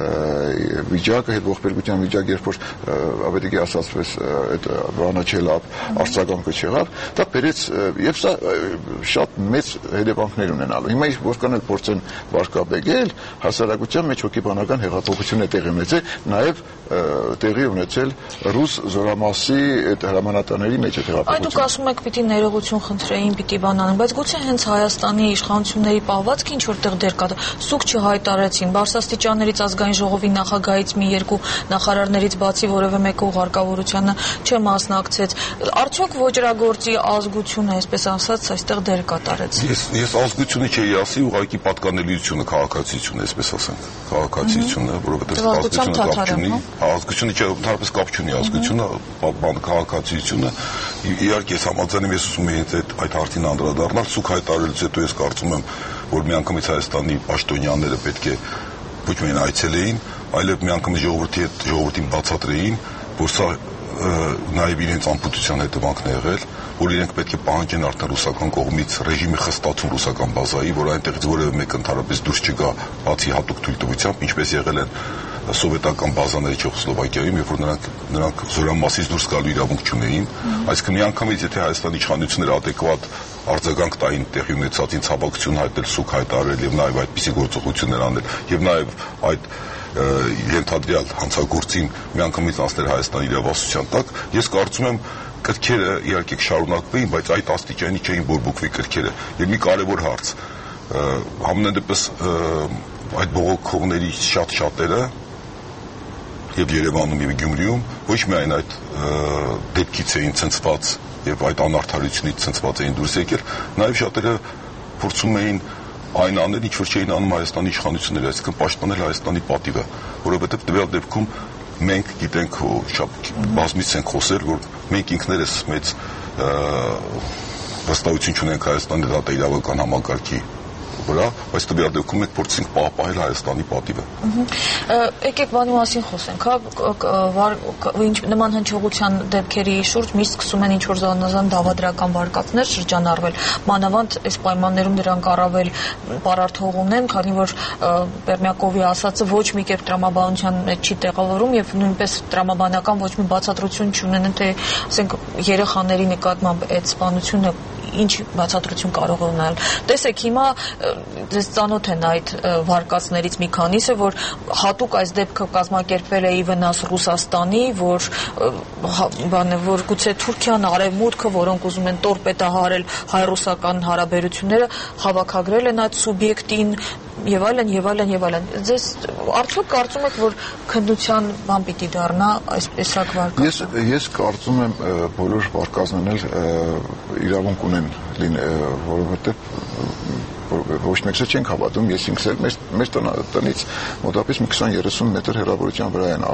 վիճակը, հետ ողբերգության վիճակը, երբ որ ավետիքի ասածպես այդ բանաչելավ արձագանքը չեղավ, դա բերեց եւ սա շատ մեծ հետևանքներ ունենալու։ Հիմա ինչ որքան էլ փորձեն վարկաբեկել, հասարակության մեջ հոգեբանական հեղափոխություն է տեղի ունեցել, նաեւ տեղի ունեցել ռուս զորամասի այդ հրամանատարների մեջ այդ հեղափոխությունը։ Այդ դուք ասում եք պիտի ներողություն խնդրեին, պիտի բանանեն, բայց գուցե հենց Հայաստանի իշխանությունների պահվածքը ինչ որտեղ դեր կա, սուկ չհայտարարեցին, բարձրաստիճաններից ազգային ժողովի նախագահից մի երկու նախարարներից բացի որևէ մեկը ուղարկավորությանը չմասնակցեց։ Արդյոք ոճրագործի ազգությունը, այսպես ասած, այստեղ դեր կատարեց։ Ես ազգությունը չէի ասի, ուղղակի պատկանելիությունը, քաղաքացիությունը, այսպես ասենք, քաղաքացիությունը, որովհետև ազգությունը չէ, ընդհանրապես կապ չունի ազգությունը, քաղաքացիությունը։ Իհարկե ես համաձայն եմ, ես ուզում եմ այդ հարցին անդրադառնալ, սուկ հայտարարելուց հետո ես կարծում եմ, որ միանգամից Հայաստանի պաշտոնյաները պետք է ոչ միայն այցելեին, այլև միանգամից ժողովրդին բացատրեին, որ սա նաև իրենց անպուտության հետևանքն է եղել, որ իրենք պետք է պահանջեն արդեն ռուսական կողմից ռեժիմի խստացում ռուսական բազայի, որ այնտեղից որևէ մեկ ընդհանրապես դուրս չգա բացի հատուկ թույլտվությամբ, ինչպես եղել են սովետական բազաների Չեխոսլովակիայում, երբ որ նրանք զորամասից դուրս գալու իրավունք չունեին, այսինքն միանգամից եթե Հայաստանի իշխանությունները adekvat արձագանք տային տեղի ունեցածին, ցավակցություն հայտնել, սուգ հայտարարել եւ նաեւ այդպիսի գործողություններ անել եւ նաեւ այդ ենթադրյալ հանցագործին միանգամից անցնել Հայաստանի իրավասության տակ, ես կարծում եմ կրքերը իհարկե կշարունակվեին, բայց այդ աստիճանի չէին բորբոքվի կրքերը։ Եվ մի կարևոր հարց, համենայն դեպս այդ բողոքողների շատ-շատերը եւ Երևանում եւ Գյումրիում ոչ միայն այդ դեպքից էին ցնցված եւ այդ անարդարությունից ցնցված էին դուրս եկել, նաեւ շատերը փորձում էին այն անել, ինչ որ չէին անում Հայաստանի իշխանությունները, այսինքն պաշտպանել Հայաստանի պատիվը, որովհետեւ տվյալ դեպքում մենք գիտենք, շատ բազմից ենք խոսել, որ մենք ինքներս մեծ վստահություն չունենք Հայաստանի դատաիրավական համակարգի վրա, բայց տվյալ դեպքում մենք փորձենք պահպանել Հայաստանի պատիվը։ Եկեք բանի մասին խոսենք, նման հնչողության դեպքերի շուրջ միշտ սկսում են ինչ-որ զանազան դավադրական վարկածներ շրջանառվել, մանավանդ այս պայմաններում դրանք առավել պարարթող ունեն, քանի որ Պերմյակովի ասածը ոչ մի կերպ տրամաբանության մեջ չի տեղավորում եւ նույնպես տրամաբանական ոչ մի բացատրություն չունեն, թե ասենք երեխաների նկատմամբ այդ սպանությունը ինչ բացատրություն կարող է ունենալ։ Տեսեք, հիմա ձեզ ծանոթ են այդ վարկածներից մի քանիսը, որ հատուկ այս դեպքը կազմակերպվել է ի վնաս Ռուսաստանի, որ գուցե Թուրքիան, Արևմուտքը, որոնք ուզում են տորպեդահարել հայ-ռուսական հարաբերությունները, հավաքագրել են այդ սուբյեկտին եւ այլն եւ այլն եւ այլն։ Ձեզ արդյոք կարծում եք, որ քննության բան պիտի դառնա այսպեսակ վարկածը։ Ես կարծում եմ բոլոր վարկածներն իրավունք ունեն որովհետեւ ոչ մեկը չենք հավատում, ես ինքս էլ մեր տնից մոտավորապես 20-30 մետր հեռավորության վրա են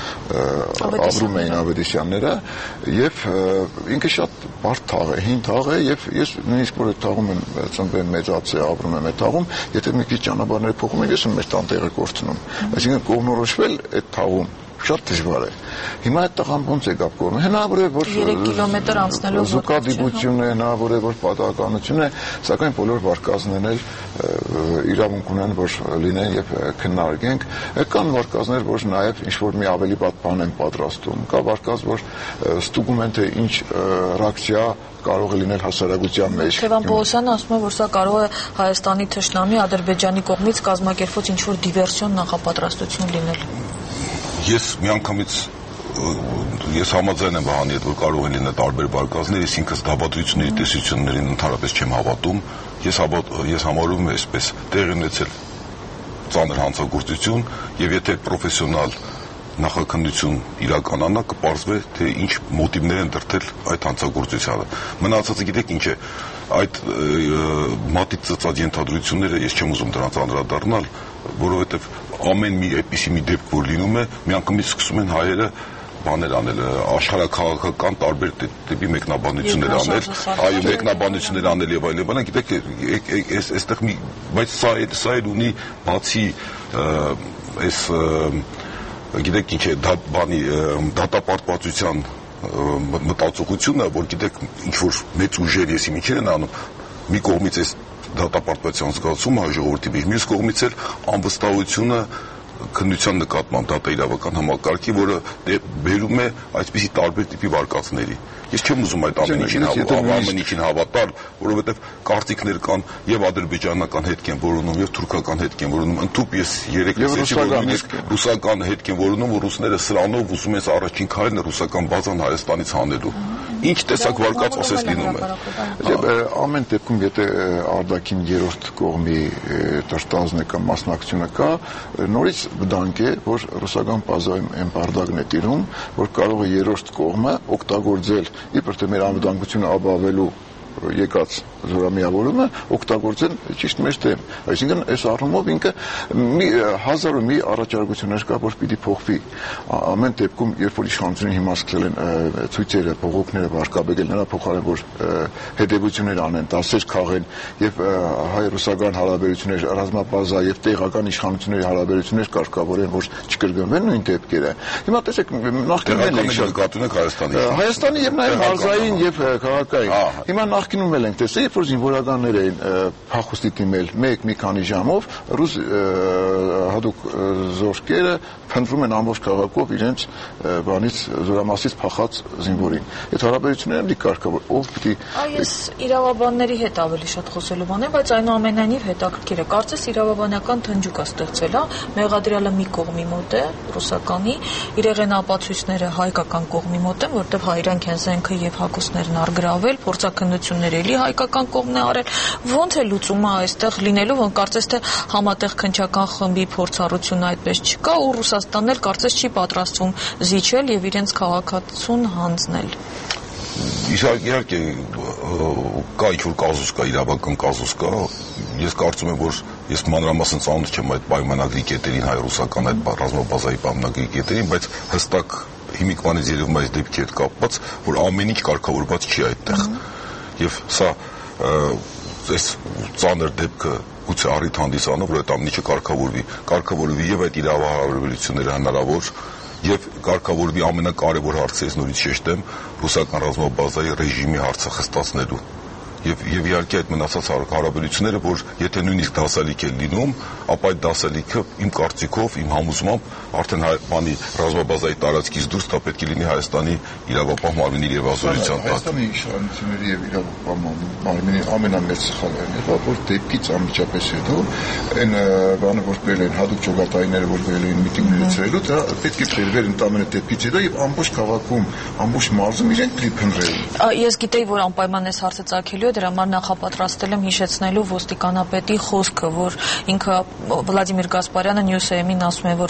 ապրում էին Ավետիսյանները եւ ինքը շատ բարդ թաղ է, հին թաղ է եւ ես նույնիսկ որ այդ թաղում եմ ծնվել մեծացել, ապրում եմ այդ թաղում, եթե մի քիչ ճանապարհները փոխում են, ես մեր տան տեղը կորցնում, այսինքն կողմնորոշվել այդ թաղում շատ դժվար է։ Հիմա այդ տղան ոնց է գապ կորնում։ Հնարավոր է որ 3 կիլոմետր անցնելով զուգադիպություն է, հնարավոր է որ պատահականություն է, սակայն բոլոր վարկածներն էլ իրավունք ունեն որ լինեն եւ քննարկենք։ Կան վարկածներ, որ նաեւ ինչ որ մի ավելի վատ բան են պատրաստում։ Կա վարկած, որ ստուգում են թե ինչ ռեակցիա կարող է լինել հասարակության մեջ։ Քևան Պողոսյանը ասում է, որ սա կարող է Հայաստանի թշնամի Ադրբեջանի կողմից կազմակերպված ինչ որ դիվերսիոն նախապատրաստություն լինել։ Ես միանգամից համաձայն եմ Վահանի հետ, որ կարող են լինել տարբեր վարկածներ, ես ինքս դավադրությունների տեսություններին ընդհանրապես չեմ հավատում, ես համարում եմ այսպես, տեղի ունեցել ծանր հանցագործություն եւ եթե պրոֆեսիոնալ նախաքննություն իրականանա կպարզվի թե ինչ մոտիվներ են դրդել այդ հանցագործությանը։ Մնացածը գիտեք ինչ է, այդ մատից ծծած ենթադրությունները ես չեմ ուզում դրանց անդրադառնալ, որովհետեւ ամեն մի այդպիսի մի դեպք որ լինում է, միանգամից սկսում են հայերը բաներ անել, աշխարհակաղակական տարբեր տիպի մեկնաբանություններ անել, այո, մեկնաբանություններ անել եւ այլն, գիտեք, այստեղ մի, բայց սա էլ ունի բացի այս գիտեք ինչ է բանի դատապարտվածության մտածողությունը, որ գիտեք ինչ որ մեծ ուժեր եսի ինչեր են անում, մի կողմից այս դատապարտվածության զգացումը ժողովրդի մեջ, մյուս կողմից էլ անվստահությունը քննության նկատմամբ դատաիրավական համակարգի, որը բերում է այսպիսի տարբեր տիպի վարկածների։ Ես չեմ ուզում այդ ամեն ինչին հավատալ, որովհետև կարծիքներ կան եւ ադրբեջանական հետք են որոնում եւ թուրքական հետք են որոնում, ընդհանուր ես 3 լսեցի, որ նույնիսկ ռուսական հետք են որոնում, որ ռուսները սրանով ուզում են առաջին քայլն ռուսական բազան Հայաստանից հանելու։ Ինչ տեսակ վարկած ասես լինում է։ Ամեն դեպքում եթե արտաքին երրորդ կողմի դրտազն կամ մասնակցությունը կա, նորից վտանգ է, որ ռուսական բազայում այն բարդակն է տիրում, որ կարող է երրորդ կողմը օգտագործել իբր թե մեր անվտանգությունը ապահովելու եկած զորամիավորումը օգտագործեն ճիշտ մեր դեմ։ Այսինքն այս առումով ինքը հազար ու մի առաջարկություններ կա, որ պիտի փոխվի։ Ամեն դեպքում, երբ որ իշխանությունները հիմա սկսել են ցույցերը, բողոքները վարկաբեկել, նրա փոխարեն որ հետևություններ անեն, դասեր քաղեն եւ հայ-ռուսական հարաբերություններ, ռազմաբազա եւ տեղական իշխանությունների հարաբերություններ կարգավորեն, որ չկրկնվեն նույն դեպքերը։ Հիմա տեսեք, նախկինում նկատում եք Հայաստանի եւ նաեւ մարզային եւ քաղաքային։ Հիմա նախկինում էլ ենք տեսել, երբ որ զինվորականներ էին փախուստի դիմել մի քանի ժամով, ռուս հատուկ զորքերը փնտրում են ամբողջ քաղաքով իրենց բանից զորամասից փախած զինվորին։ Այդ հարաբերությունները լի կարգավոր ով պիտի Այս իրավաբանների հետ ավելի շատ խոսելու բան է, բայց այնուամենայնիվ հետաքրքիր է։ Կարծես իրավաբանական թնջուկ է ստեղծել, մեղադրյալը մի կողմի մոտ է, ռուսականի, իրեղեն ապացույցները հայկական կողմի մոտ են, որտեղ Հայրան Քենզենքը եւ Հակոսներն արգրավել, փորձաքննությունները էլի հայկական կողմն է արել։ Ոնց է լուծումը այստեղ լինելու, ոնց կարծես թե համատեղ քննչական խմբի փորձառությունը այդպես չկա, ու Ռուսաստանն էլ կարծես չի պատրաստվում զիջել եւ իրենց քաղաքացուն հանձնել։ Իհարկե կա ինչ-որ կազուս կա, իրավական կազուս կա, ես կարծում եմ, որ ես մանրամասն ծանոթ չեմ այդ պայմանագրի կետերին, հայ-ռուսական այդ ռազմաբազայի պայմանագրի կետերին, բայց հստակ հիմիկվանից երևում է այս դեպքի հետ կապված, որ ամեն ինչ կարգավորված չի այդտեղ։ Եվ սա այս ծանր դեպքը գուցե առիթ հանդիսանող, որ այդ ամեն ինչը կարգավորվի եւ այդ իրավահարաբերությունները հնարավոր եւ կարգավորվի ամենակարևոր հարցը, ես նորից շեշտեմ, ռուսական ռազմաբազայի ռեժիմի հարցը խստացնելու եւ իհարկե այդ մնացած հարաբերությունները, որ եթե նույնիսկ դասալիք է լինում, ապա այդ դասալիքը իմ կարծիքով, իմ համոզմամբ արդեն բանի ռազմաբազայի տարածքից դուրս դա պետք է լինի Հայաստանի իրավապահ մարմինի եւ ազորության տակ։ Հայաստանի իշխանությունների եւ իրավապահ մարմինի ամենամեծ սխալն է, որ դեպքից անմիջապես հետո այն բանը, որ բերել են հատուկ ճոգատայինները, որ բերել են միտինգներ ցրելու, դա պետք է բերվեր ընդամենը դեպքից հետո եւ ամբողջ քաղաքում, ամբողջ մարզում իրենք փնտրել։ Ես գիտեի, որ անպայման այս հարցը ցակելու է, դրա համար նախապատրաստել եմ հիշեցնելու ոստիկանապետի խոսքը, որ ինքը Վլադիմիր Գասպարյանը Նյուսեյմին ասում է, որ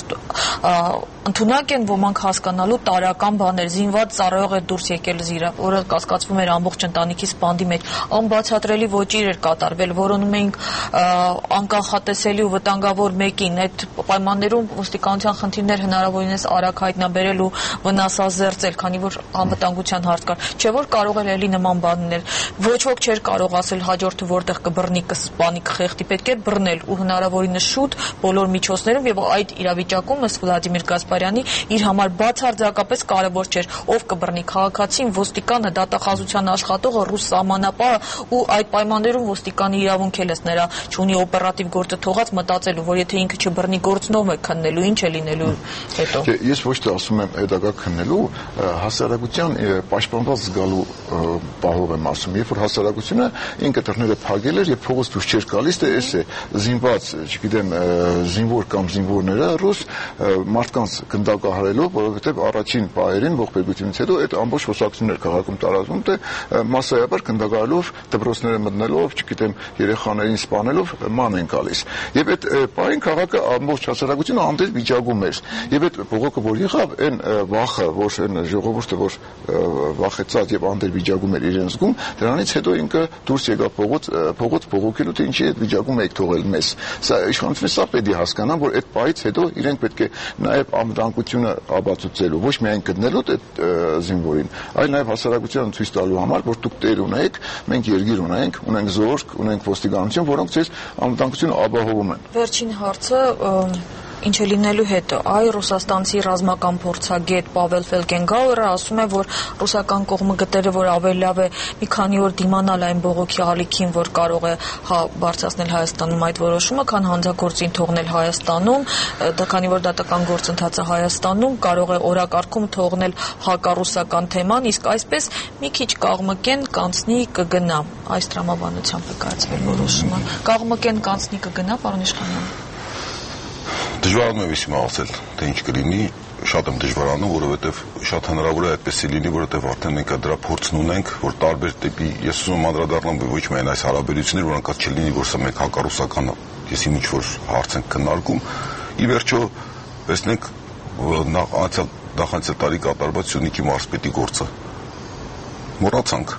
ընդունակ են ոմանք հասկանալու տարական բաներ, զինված ծառայող է դուրս եկել զիրը, որը կասկածվում էր ամբողջ ընտանիքի սպանդի մեջ, անբացատրելի ոճիր էր կատարվել, որոնում էինք անկանխատեսելի ու վտանգավոր մեկին, այդ պայմաններում ոստիկանության խնդիրներ հնարավորինս արագ հայտնաբերել ու վնասազերծել, քանի որ անվտանգության հարց կար, չէ որ կարող էր էլի նման բաներ, ոչ ոք չէր կարող ասել հաջորդը որտեղ կբռնի, կսպանի, կխեղդի, պետք է բռնել ու հնարավորինս շուտ բոլոր միջոցներում եւ այդ իրավիճակում ըստ Վլադիմիր Գասպարյանի իր համար բացարձակապես կարեւոր չէր ով կբռնի քաղաքացին, ոստիկանը, դատախազության աշխատողը, ռուս սահմանապահը ու այդ պայմաններում ոստիկանի իրավունք էլ էս նրա չունի օպերատիվ գործը թողած մտածելու, որ եթե ինքը չբռնի գործնով է քննելու, ինչ է լինելու հետո։ Ես ոչ թե ասում եմ հետագա քննելու, հասարակության պաշտպանված զգալու պահով եմ ասում, երբ որ հասարակությունը ինքը դռները փակել էր եւ փողոց դուրս չէր գալիս, թե էս է զինված, չգիտեմ, զինվոր կամ զինվորները ռուս մարդկանց գնդակահարելով, որովհետեւ առաջին պահերին ողբերգությունից հետո այդ ամբողջ խոսակցություններ քաղաքում տարածվում, թե մասսայաբար գնդակահարելով, դպրոցները մտնելով, չգիտեմ, երեխաներին սպանելով ման են գալիս։ Եվ այդ պահին քաղաքը ամբողջ հասարակությունը անդր վիճակում էր։ Եվ այդ բողոքը, որ եղավ, այն վախը, որ այն ժողովուրդը, որ վախեցած եւ անդր վիճակում էր իրեն զգում, դրանից հետո ինքը դուրս եկավ փողոց բողոքելու, թե ինչի այդ վիճակում եք թողել մեզ։ Սա իշխանությունը սա պետք է հասկանան, որ այդ պահից հետո իրենք պետք է նաեւ անվտանգությունը ապացուցելու, ոչ միայն գտնելու այդ զինվորին, այլ նաեւ հասարակությանը ցույց տալու համար, որ դուք տեր ունեք, մենք երկիր ունենք զորք, ունենք ոստիկանություն, որոնք ցույց անվտանգությունը ապահովում են։ Վերջին հարցը ինչ է լինելու հետո, Ռուսաստանցի ռազմական փորձագետ Պավել Ֆելկենգաուերը ասում է, որ ռուսական կողմը գտել է, որ ավելի լավ է մի քանի օր դիմանալ այն բողոքի ալիքին, որ կարող է բարձրացնել Հայաստանում այդ որոշումը, քան հանձագործին թողնել Հայաստանում, քանի որ դատական գործընթացը Հայաստանում կարող է օրակարգում թողնել հակառուսական թեման, իսկ այսպես մի քիչ կաղմկեն կանցնի կգնա։ Այս տրամաբանությամբ է կայացվել որոշումը։ Կաղմկեն կանցնի կգնա, պարոն Իշխանյան։ Դժվարանում եմ իսի ասել, թե ինչ կլինի, շատ եմ դժվարանում, որովհետև շատ հնարավոր է այդպես լինի, որովհետև արդեն մենք դրա փորձն ունենք, որ տարբեր տիպի, ես ուզում եմ անդրադառնամ ոչ միայն այս հարաբերություններ, որոնք չլինի, որ սա մենք հակառուսական, ես ինչ որ հարց ենք քննարկում, ի վերջո տեսնենք նախանցյալ տարի կատարված Սյունիքի մարզպետի գործը։ Մոռացանք։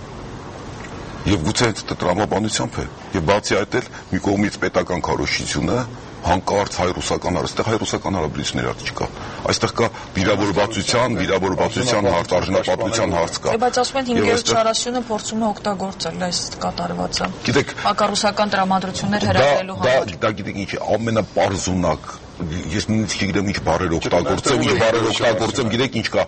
Եվ գուցե այդ տրամաբանությամբ է։ Եվ բացի այդ էլ մի կողմից պետական քարոզչությունը հանկարծ հայ-ռուսական այստեղ հայ-ռուսական հարաբերություններ չկա։ Այստեղ կա վիրավորվածության հարց, արժանապատվության հարց կա։ Բայց ասում են 540-ը փորձում է օգտագործել այս կատարվածը։ Գիտեք, հակառուսական տրամադրություններ հրավիրելու համար։ Դա գիտեք ինչ է, ամենապարզունակ, ես նույնիսկ չգիտեմ ինչ բառեր օգտագործեմ, գիտեք ինչ կա,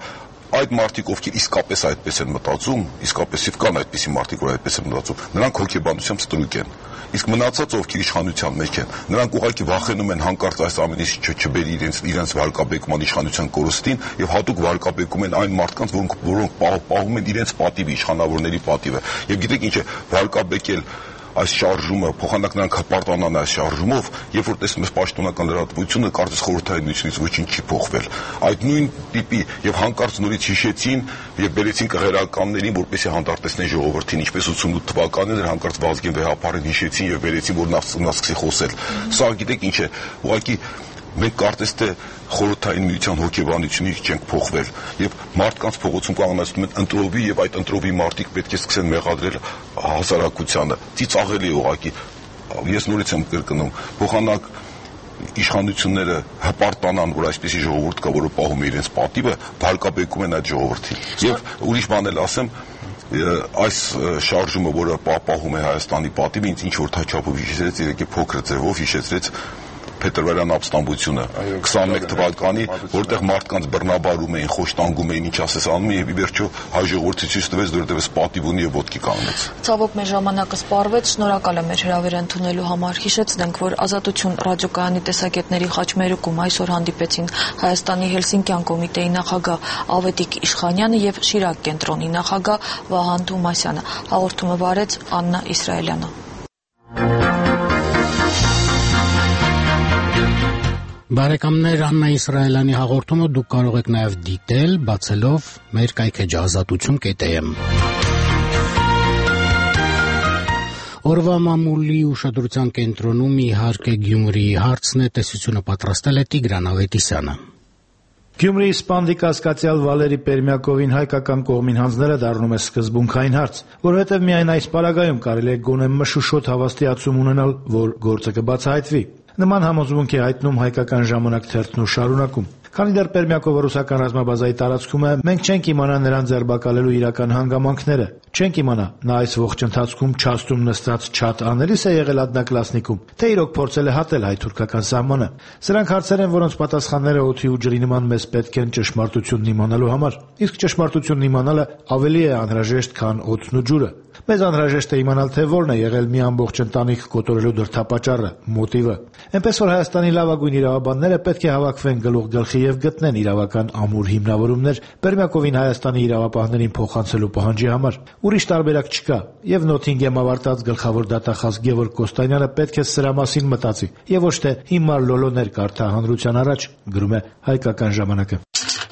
այդ մարդիկ, ովքեր իսկապես այդպես են մտածում, իսկապես կան այդպիսի մարդիկ, որ այդպես են մտածում, նրանք հոգեբանությամբ ստրուկ են։ Իսկ մնացած ովքեր իշխանության մեջ են, նրանք ուղղակի վախենում են հանկարծ այս ամենի չբերի իրենց վարկաբեկման իշխանության կորստին եւ հատուկ վարկաբեկում են այն մարդկանց, որոնք պահում են իրենց պատիվը, իշխանավորների պատիվը։ Եվ գիտեք ինչ է, վարկաբեկել այս շարժումը, փոխանակ նրանք հպարտանան այս շարժումով, երբ որ տեսնում ես պաշտոնական լրատվությունը, կարծես խորհրդային միությունից ոչինչ չի փոխվել։ Այդ նույն տիպի եւ հանկարծ նորից հիշեցին եւ բերեցին կղերականներին, որպեսզի հանդարտեցնեն ժողովրդին, ինչպես 88 թվականին էր հանկարծ Վազգեն Վեհապարին հիշեցին եւ բերեցին, որ նա սկսի խոսել։ Սա գիտեք ինչ է, ուղղակի մենք կարծես թե խորհրդային միության հոգեբանությունից չենք փոխվել եւ մարդկանց փողոցում կանգնացնում են ընտրովի եւ այդ ընտրովի մարդիկ պետք է սկսեն մեղադրել հասարակությանը։ Ծիծաղելի ուղղակի ես նորից եմ կրկնում, փոխանակ իշխանությունները հպարտանան, որ այսպեսի ժողովուրդ կա, որը պահում է իրենց պատիվը, վարկաբեկում են այդ ժողովրդին։ Եվ ուրիշ բան էլ ասեմ, այս շարժումը, որը պահում է Հայաստանի պատիվը, ինձ ինչ որ թաչափով հիշեցրեց, երեկ փոքր ձևով հիշեցրեց Փետրվարյան ապստամբությունը 21 թվականի, որտեղ մարդկանց բռնաբարում էին, խոշտանգում էին, ինչ ասես անում եւ ի վերջո հայ ժողովրդի ցույց տվեց, որ դեռևս պատիվ ունի եւ ոտքի կանգնեց։ Ցավոք մեր ժամանակը սպառվեց, շնորհակալ եմ մեր հրավերը ընդունելու համար։ Հիշեցնենք, որ Ազատություն ռադիոկայանի տեսակետների խաչմերուկում այսօր հանդիպեցին Հայաստանի Հելսինկյան կոմիտեի նախագահ Ավետիք Իշխանյանը եւ Շիրակ կենտրոնի նախագահ Վահան Թումասյանը։ Հաղորդումը վարեց Աննա Իսրայելյանը։ Բարեկամներ, Աննա Իսրայելյանի հաղորդումը դուք կարող եք նաև դիտել, բացելով մեր կայքէջը azatutun.am։ Օրվա մամուլի ուշադրության կենտրոնում իհարկե Գյումրիի հարցն է, տեսությունը պատրաստել է Տիգրան Ավետիսյանը։ Գյումրիի սպանդի կասկածյալ Վալերի Պերմյակովին հայկական կողմին հանձնելը դառնում է սկզբունքային հարց, որովհետև միայն այս պարագայում կարելի է գոնե մշուշոտ հավաստիացում ունենալ, որ գործը կբացահայտվի։ Նման համոզմունք է հայտնում հայկական ժամանակ թերթն ու շարունակում։ Քանի դեռ Պերմյակովը ռուսական ռազմաբազայի տարածքում է, մենք չենք իմանա նրան ձերբակալելու իրական հանգամանքները։ Չենք իմանա, նա այս ողջ ընթացքում չաստում նստած չաթ անելիս է եղել Ադնակլասնիկում, թե իրոք փորձել է հատել հայ-թուրքական սահմանը։ Սրանք հարցեր են, որոնց պատասխանները օդի ու ջրի նման մեզ պետք են ճշմարտությունն իմանալու համար։ Իսկ ճշմարտությունն իմանալը ավելի է անհրաժեշտ, քան օդն ու ջուրը։ Մեզ անհրաժեշտ է իմանալ, թե որն է եղել մի ամբողջ ընտանիք կոտորելու դրդապատճառը, մոտիվը։ Այնպես որ Հայաստանի լավագույն իրավաբանները պետք է հավաքվեն գլուխ գլխի եւ գտնեն իրավական ամուր հիմնավորումներ Պերմյակովին Հայաստանի իրավապահներին փոխանցելու պահանջի համար։ Ուրիշ տարբերակ չկա, եւ Նոթինգեմ ավարտած գլխավոր դատախազ Գևորգ Կոստանյանը պետք է սրա մասին մտածի եւ ոչ թե հիմար լոլոներ կարդա հանրության առաջ, գրում է Հայկական ժամանակը։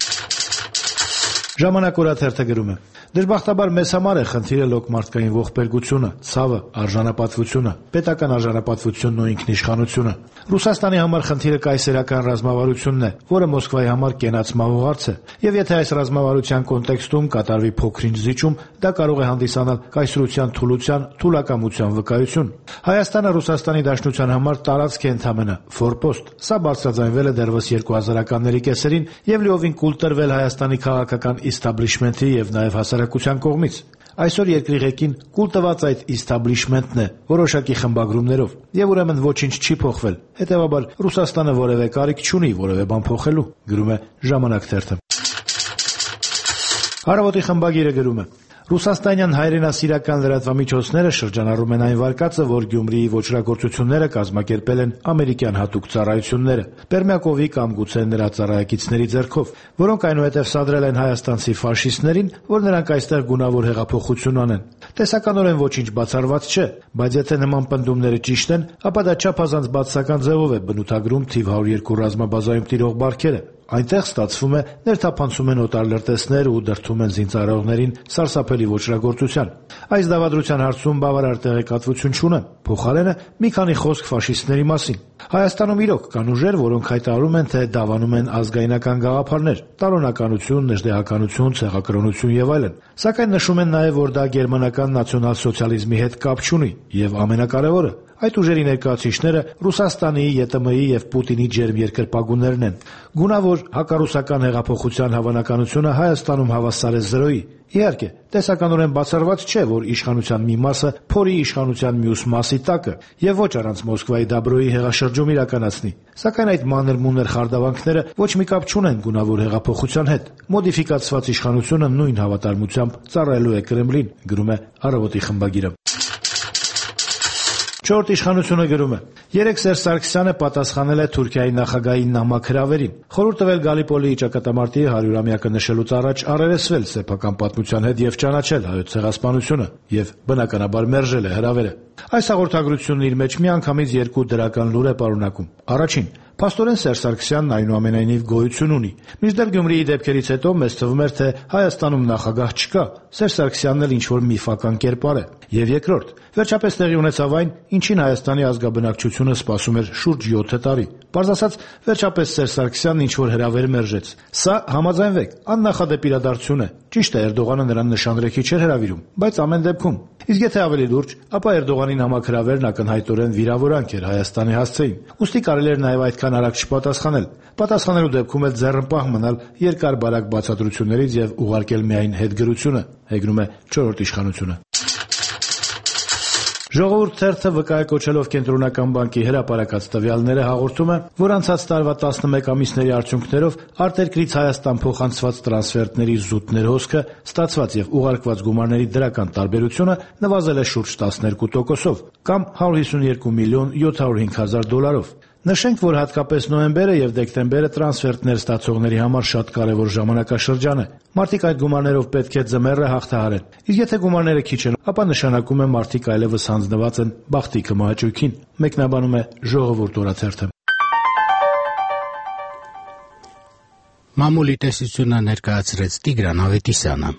Ժամանակ օրաթերթը գրում է. Դժբախտաբար մեզ համար է խնդիրը լոկմարտկային ողբերգությունը, ցավը, արժանապատվությունը, պետական արժանապատվությունն ու ինքնիշխանությունը։ Ռուսաստանի համար խնդիրը կայսերական ռազմավարությունն է, որը Մոսկվայի համար կենաց մահու հարց է, եւ եթե այս ռազմավարության կոնտեքստում կատարվի փոքրինչ զիջում, դա կարող է հանդիսանալ կայսրության թուլության, թուլակամության վկայություն։ Հայաստանը Ռուսաստանի Դաշնության համար տարածք է ընդամենը, ֆորպոստ։ Սա բարձրաձայնվել է դեռևս 2000-ականների կեսերին եւ լիովին կուլ տրվել Հայաստանի քաղաքական իստաբլիշմենթի եւ նաեւ հասարակության կողմից։ Այսօր երկրի ղեկին կուլ տված այդ իստաբլիշմենթն է, որոշակի խմբագրումներով, եւ ուրեմն ոչինչ չի փոխվել։ Հետեւաբար Ռուսաստանը որևէ կարիք չունի որևէ բան փոխելու, գրում է Ժամանակ թերթը։ Հարավոտի խմբագիրը գրում է. Ռուսաստանյան հայրենասիրական լրատվամիջոցները շրջանառում են այն վարկածը, որ Գյումրիի ոչրագործությունները կազմակերպել են ամերիկյան հատուկ ծառայությունները, Պերմյակովի կամ գուցե նրա ծառայակիցների ձեռքով, որոնք այնուհետև սադրել են հայաստանցի ֆաշիստներին, որ նրանք այստեղ գունավոր հեղափոխություն անեն։ Տեսականորեն ոչինչ բացառված չէ, բայց եթե նման պնդումները ճիշտ են, ապա դա չափազանց բացասական ձևով է բնութագրում թիվ 102 ռազմաբազայում տիրող բարքերը։ Այնտեղ ստացվում է ներթափանցում են օտար լրտեսներ ու դրդում են զինծառայողներին սարսափելի ոչրագործության։ Այս դավադրության հարցում բավարար տեղեկատվություն չունեմ, փոխարենը մի քանի խոսք ֆաշիստների մասին։ Հայաստանում իրոք կան ուժեր, որոնք հայտարարում են, թե դավանում են ազգայնական գաղափարներ, տարոնականություն, նժդեհականություն, ցեղակրոնություն եւ այլն։ Սակայն նշում են նաեւ, որ դա գերմանական նացիոնալ սոցիալիզմի հետ կապ չունի եւ ամենակարևորը, Այդ ուժերի ներկայացուցիչները Ռուսաստանի, ԵՏՄ-ի եւ Պուտինի ջերմ երկրպագուներն են։ Գունավոր հակառուսական հեղափոխության հավանականությունը Հայաստանում հավասար է 0-ի։ Իհարկե, տեսականորեն բացառված չէ, որ իշխանության մի մասը փորի իշխանության մյուս մասի տակը եւ ոչ առանց Մոսկվայի Դաբրոյի հեղաշրջում իրականացնի։ Սակայն այդ մանր-մունր խարդավանքները ոչ մի կապ չունեն գունավոր հեղափոխության հետ։ Մոդիֆիկացված իշխանությունը նույն հավատարմությամբ ծառայելու է Կրեմլին, գրում է Առավոտի խմբագիրը։ Չորրորդ իշխանությունը գրում է. երեկ Սերժ Սարգսյանը պատասխանել է Թուրքիայի նախագահի նամակ-հրավերին։ Խորհուրդ տվել Գալիպոլիի ճակատամարտի 100-ամյակը նշելուց առաջ առերեսվել սեփական պատմության հետ եւ ճանաչել հայոց ցեղասպանությունը եւ բնականաբար մերժել է հրավերը։ Այս հաղորդագրությունն իր մեջ միանգամից երկու դրական լուր է պարունակում։ Առաջին, փաստորեն Սերժ Սարգսյանն այնուամենայնիվ գոյություն ունի։ Մինչդեռ Գյումրիի դեպքերից հետո մեզ թվում էր, թե Հայաստանում նախագահ չկա, Սերժ Սարգսյանն էլ ինչ-որ միֆական կերպար է։ Եվ երկրորդ, վերջապես տեղի ունեցավ այն, ինչին Հայաստանի ազգաբնակչությունը սպասում էր շուրջ 7 տարի։ Պարզ ասած, վերջապես Սերժ Սարգսյանն ինչ-որ հրավեր մերժեց։ Սա, համաձայնվեք, աննախադեպ իրադարձություն է։ Ճիշտ է, Էրդողանը նրան նշանրեքի չէր հրավիրում, բայց ամեն դեպքում։ Իսկ եթե ավելի լուրջ, ապա Էրդողանի նամակ-հրավերն ակնհայտորեն վիրավորանք էր Հայաստանի հասցեին։ Ուստի կարելի էր նաև այդքան արագ չպատասխանել։ Պատասխանելու դեպքում էլ ձեռնպահ մնալ երկար-բարակ բացատրություններից եւ ուղարկել միայն հետգրությունը, հեգնում է 4-րդ իշխանությունը։ Ժողովուրդ թերթը վկայակոչելով Կենտրոնական բանկի հրապարակած տվյալները հաղորդում է, որ անցած տարվա 11 ամիսների արդյունքներով արտերկրից Հայաստան փոխանցված տրանսֆերտների զուտ ներհոսքը, ստացված եւ ուղարկված գումարների դրական տարբերությունը նվազել է շուրջ 12%-ով, կամ 152 միլիոն 705 հազար դոլարով։ Նշենք, որ հատկապես նոյեմբերը եւ դեկտեմբերը տրանսֆերտներ ստացողների համար շատ կարեւոր ժամանակաշրջան է։ Մարդիկ այդ գումարներով պետք է ձմեռը հաղթահարեն։ Իսկ եթե գումարները քիչ են, ապա նշանակում է մարդիկ այլևս հանձնված են բախտի կմահաճույքին, մեկնաբանում է Ժողովուրդ օրաթերթը։ Մամուլի տեսությունը ներկայացրեց Տիգրան Ավետիսյանը։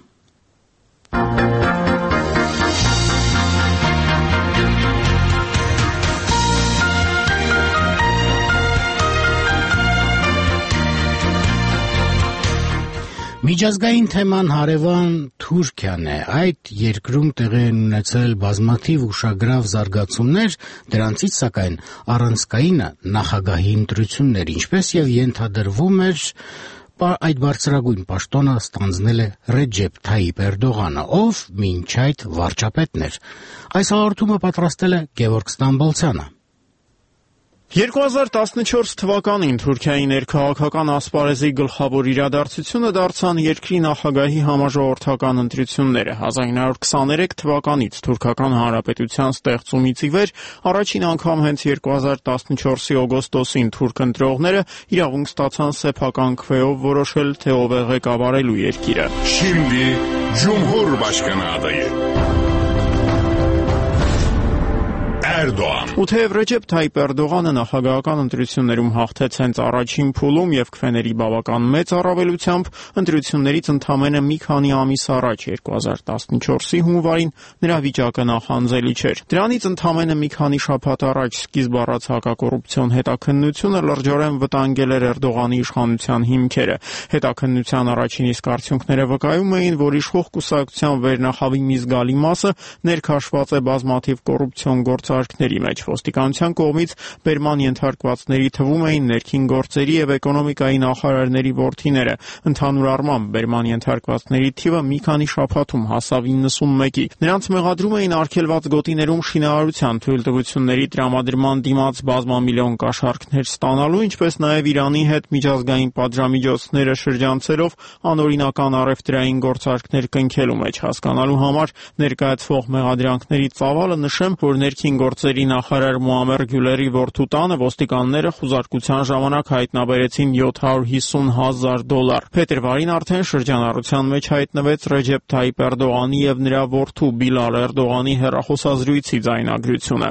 Միջազգային թեման հարևան Թուրքիան է։ Այդ երկրում տեղի են ունեցել բազմաթիվ ուշագրավ զարգացումներ, դրանցից սակայն առանցքայինը նախագահի ընտրություններ, ինչպես եւ ենթադրվում էր, այդ բարձրագույն պաշտոնը ստանձնել է Ռեջեփ Թայիպ Էրդողանը, ով մինչ այդ վարչապետն էր։ Այս հաղորդումը պատրաստել է Գևորգ Ստամբոլցյանը։ 2014 թվականին Թուրքիայի ներքաղաքական ասպարեզի գլխավոր իրադարձությունը դարձան երկրի նախագահի համաժողովրդական ընտրությունները։ 1923 թվականից Թուրքական Հանրապետության ստեղծումից ի վեր առաջին անգամ հենց 2014-ի օգոստոսին թուրք ընտրողները իրավունք ստացան սեփական քվեով որոշել, թե ով է ղեկավարելու երկիրը։ Şimdi Cumhur Başkanı adayı Էրդողան։ Ու թեև Ռեջեփ Թայիպ Էրդողանը նախագահական ընտրություններում հաղթեց հենց առաջին փուլում եւ քվեների բավական մեծ առավելությամբ, ընտրություններից ընդամենը մի քանի ամիս առաջ 2014-ի հունվարին նրա վիճակը նախանձելի չէր։ Դրանից ընդամենը մի քանի շաբաթ առաջ սկիզբ առած հակակոռուպցիոն հետաքննությունը լրջորեն վտանգել էր Էրդողանի իշխանության հիմքերը։ Հետաքննության առաջին իսկ արդյունքները վկայում էին, որ իշխող կուսակցության վերնախավի մի զգալի մասը ներքաշված է բազմաթիվ կոռուպցիոն գործարքների մեջ։ Ոստիկանության կողմից բերման ենթարկվածների թվում էին ներքին գործերի եւ էկոնոմիկայի նախարարների որդիները։ Ընդհանուր առմամբ բերման ենթարկվածների թիվը մի քանի շաբաթում հասավ 91-ի։ Նրանց մեղադրում էին արգելված գոտիներում շինարարության թույլտվությունների տրամադրման դիմաց բազմամիլիոն կաշառքներ ստանալու, ինչպես նաեւ Իրանի հետ միջազգային պատժամիջոցները շրջանցելով անօրինական առևտրային գործարքներ կնքելու մեջ հասկանալու համար ներկայացվող մեղադրանքների ծավալը նշեմ, որ ներքին գործերի նախարար Մուամեր Գյուլերի որդու տանը ոստիկանները խուզարկության ժամանակ հայտնաբերեցին $750,000։ Փետրվարին արդեն շրջանառության մեջ հայտնվեց Ռեջեփ Թայիպ Էրդողանի եւ նրա որդու Բիլալ Էրդողանի հեռախոսազրույցի ձայնագրությունը։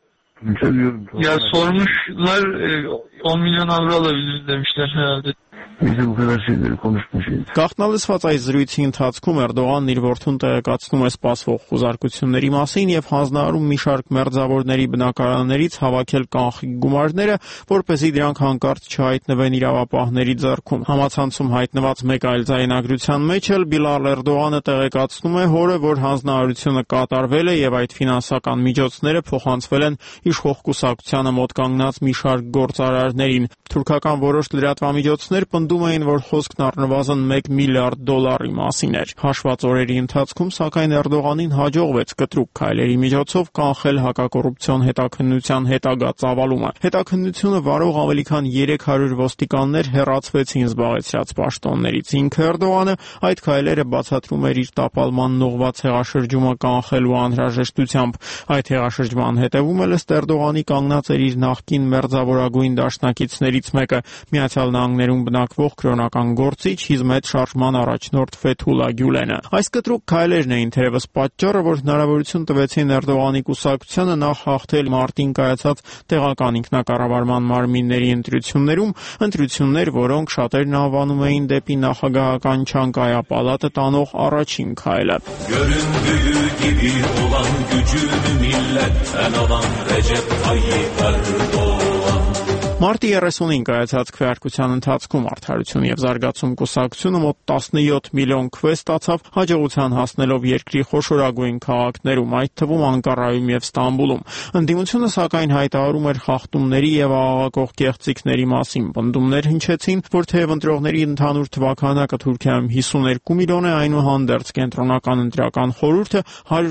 Ya sormuşlar 10 milyon avro alabiliriz demişler herhalde. Գաղտնալսված այս զրույցի ընթացքում Էրդողանն իր որդուն տեղեկացնում է սպասվող խուզարկությունների մասին եւ հանձնարարում մի շարք մերձավորների բնակարաններից հավաքել կանխիկ գումարները, որպեսզի դրանք հանկարծ չհայտնվեն իրավապահների ձեռքում։ Համացանցում հայտնված մեկ այլ ձայնագրության մեջ էլ Բիլալ Էրդողանը տեղեկացնում է հորը, որ հանձնարարությունը կատարվել է եւ այդ ֆինանսական միջոցները փոխանցվել են իշխող կուսակցությանը մոտ կանգնած մի շարք գործարարներին։ Թուրքական որոշ լրատվամիջոցներ պնդում էին, որ խոսքն առնվազն $1 միլիարդ մասին էր։ Հաշված օրերի ընթացքում, սակայն Էրդողանին հաջողվեց կտրուկ քայլերի միջոցով կանխել հակակոռուպցիոն հետաքննության հետագա ծավալումը։ Հետաքննությունը վարող ավելի քան 300 ոստիկաններ հեռացվեցին զբաղեցրած պաշտոններից։ Ինքը Էրդողանը այդ քայլերը բացատրում էր իր տապալման ուղղված հեղաշրջումը կանխելու անհրաժեշտությամբ։ Այդ հեղաշրջման հետևում էլ ըստ Էրդողանի կանգնած էր իր նախկին մերձավորագույն դաշնակիցներից մեկը՝ Միացյալ Նահանգներում բնակվող կրոնական գործիչ Հիզմեթ շարժման առաջնորդ Ֆեթուլա Գյուլենը։ Այս կտրուկ քայլերն էին թերևս պատճառը, որ հնարավորություն տվեցին Էրդողանի կուսակցությանը նախ հաղթել մարտին կայացած տեղական ինքնակառավարման մարմինների ընտրություններ, որոնք շատերն անվանում էին դեպի նախագահական չանկայապալատը տանող առաջին քայլը։ Göründüğü gibi olan gücünü milletten alan Recep Tayyip Erdoğan. Մարտի 30-ին կայացած քվեարկության ընթացքում Արդարություն եւ զարգացում կուսակցությունը մոտ 17 միլիոն քվե ստացավ, հաջողության հասնելով երկրի խոշորագույն քաղաքներում, այդ թվում Անկարայում եւ Ստամբուլում։ Ընդդիմությունը սակայն հայտարարում էր խախտումների եւ աղաղակող կեղծիքների մասին։ Պնդումներ հնչեցին, որ թեև ընտրողների ընդհանուր թվաքանակը Թուրքիայում 52 միլիոն է, այնուհանդերձ կենտրոնական ընտրական խորհուրդը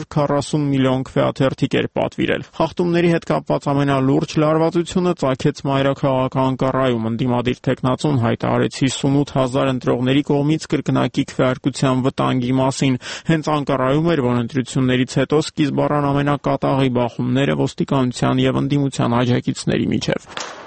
140 միլիոն քվեաթերթիկ էր պատվիրել։ Խախտումների հետ կապված ամենալուրջ լարվածությունը ծագեց մայրաքաղաք Անկարայում։ Ընդդիմադիր տեխնացուն հայտարարեց 58,000 ընտրողների կողմից կրկնակի քվեարկության վտանգի մասին։ Հենց Անկարայում էր, որ ընտրություններից հետո սկիզբ առան ամենակատաղի բախումները ոստիկանության եւ ընդդիմության աջակիցների միջեւ։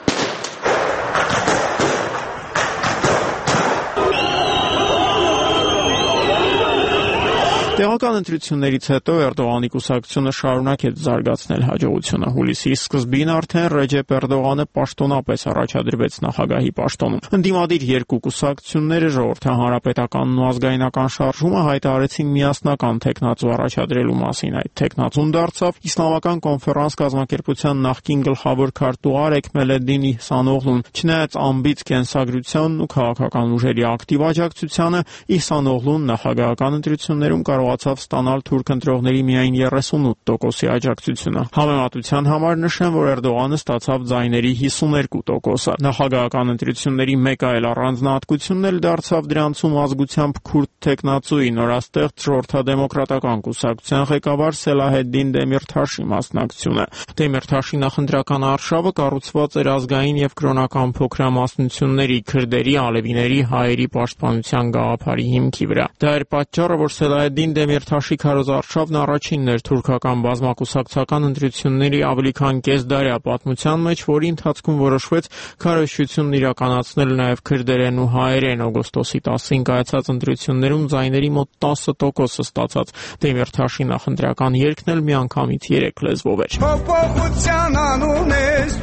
Տեղական ընտրություններից հետո Էրդողանի կուսակցությունը շարունակեց զարգացնել հաջողությունը։ Հուլիսի սկզբին արդեն Ռեջեփ Էրդողանը պաշտոնապես առաջադրվեց նախագահի պաշտոնում։ Ընդդիմադիր երկու կուսակցությունները Ժողովրդահանրապետականն ու ազգայնական շարժումը հայտարարեցին միասնական տեխնացու առաջադրելու մասին։ Այդ տեխնացուն դարձավ Իսլամական կոնֆերանս կազմակերպության նախկին գլխավոր քարտուղար Էքմելեդդին Իհսանօղլուն։ Չնայած անբիծ կենսագրությանն ու քաղաքական ուժերի ակտիվ աջակցությանը, Իհսանօղլուն նախագահական ընտրություններում կարողացավ ստանալ թուրք ընտրողների միայն 38%-ի աջակցությունը։ Համեմատության համար նշեմ, որ Էրդողանը ստացավ ձայների 52%-ը։ Նախագահական ընտրությունների մեկ այլ առանձնահատկությունն էլ դարձավ դրանցում ազգությամբ քուրդ տեխնացուի նորաստեղծ ժողովրդադեմոկրատական կուսակցության ղեկավար Սելահեդդին Դեմիրթաշի մասնակցությունը։ Դեմիրթաշի նախընտրական արշավը կառուցված էր ազգային եւ կրոնական փոքրամասնությունների, քրդերի, ալևիների, հայերի պաշտպանության գաղափարի հիմքի վրա։ Դա էր պատճառը, որ Սելահեդդին Դեմիրթաշի քարոզարշավն առաջինն էր թուրքական բազմակուսակցական ընտրությունների ավելի քան կեսդարյա պատմության մեջ, որի ընթացքում որոշվեց քարոզչությունն իրականացնել նաև քրդերեն ու հայերեն։ Օգոստոսի 10-ին կայացած ընտրություններում ձայների մոտ 10% ստացած Դեմիրթաշի նախընտրական երգն էլ միանգամից 3 լեզվով էր։ Փոփոխության անուն ես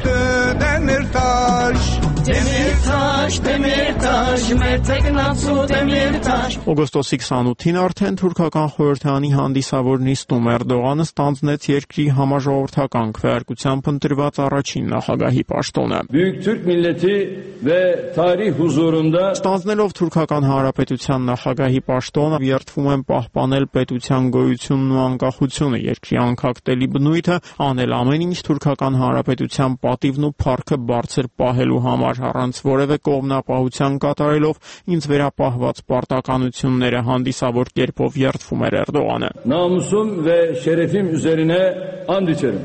Դեմիրթաշ, Դեմիրթաշ, Դեմիրթաշ, մեր տեխնացու Դեմիրթաշ։ Օգոստոսի 28-ին արդեն թուրքական խորհրդարանի հանդիսավոր նիստում Էրդողանը ստանձնեց երկրի համաժողովրդական քվեարկությամբ ընտրված առաջին նախագահի պաշտոնը։ Büyük Türk milleti ve tarih huzurunda ստանձնելով թուրքական հանրապետության նախագահի պաշտոնը երդվում են պահպանել պետության գոյությունն ու անկախությունը, երկրի անկախտելի բնույթը, անել ամեն ինչ թուրքական հանրապետության պատիվն ու փառքը բարձր պահելու համար, առանց որևէ կողմնապահության կատարելով ինձ վերապահված պարտականությունները հանդիսավոր կերպով երդվում էր Էրդողանը։ Namusum ve şerefim üzerine and içerim։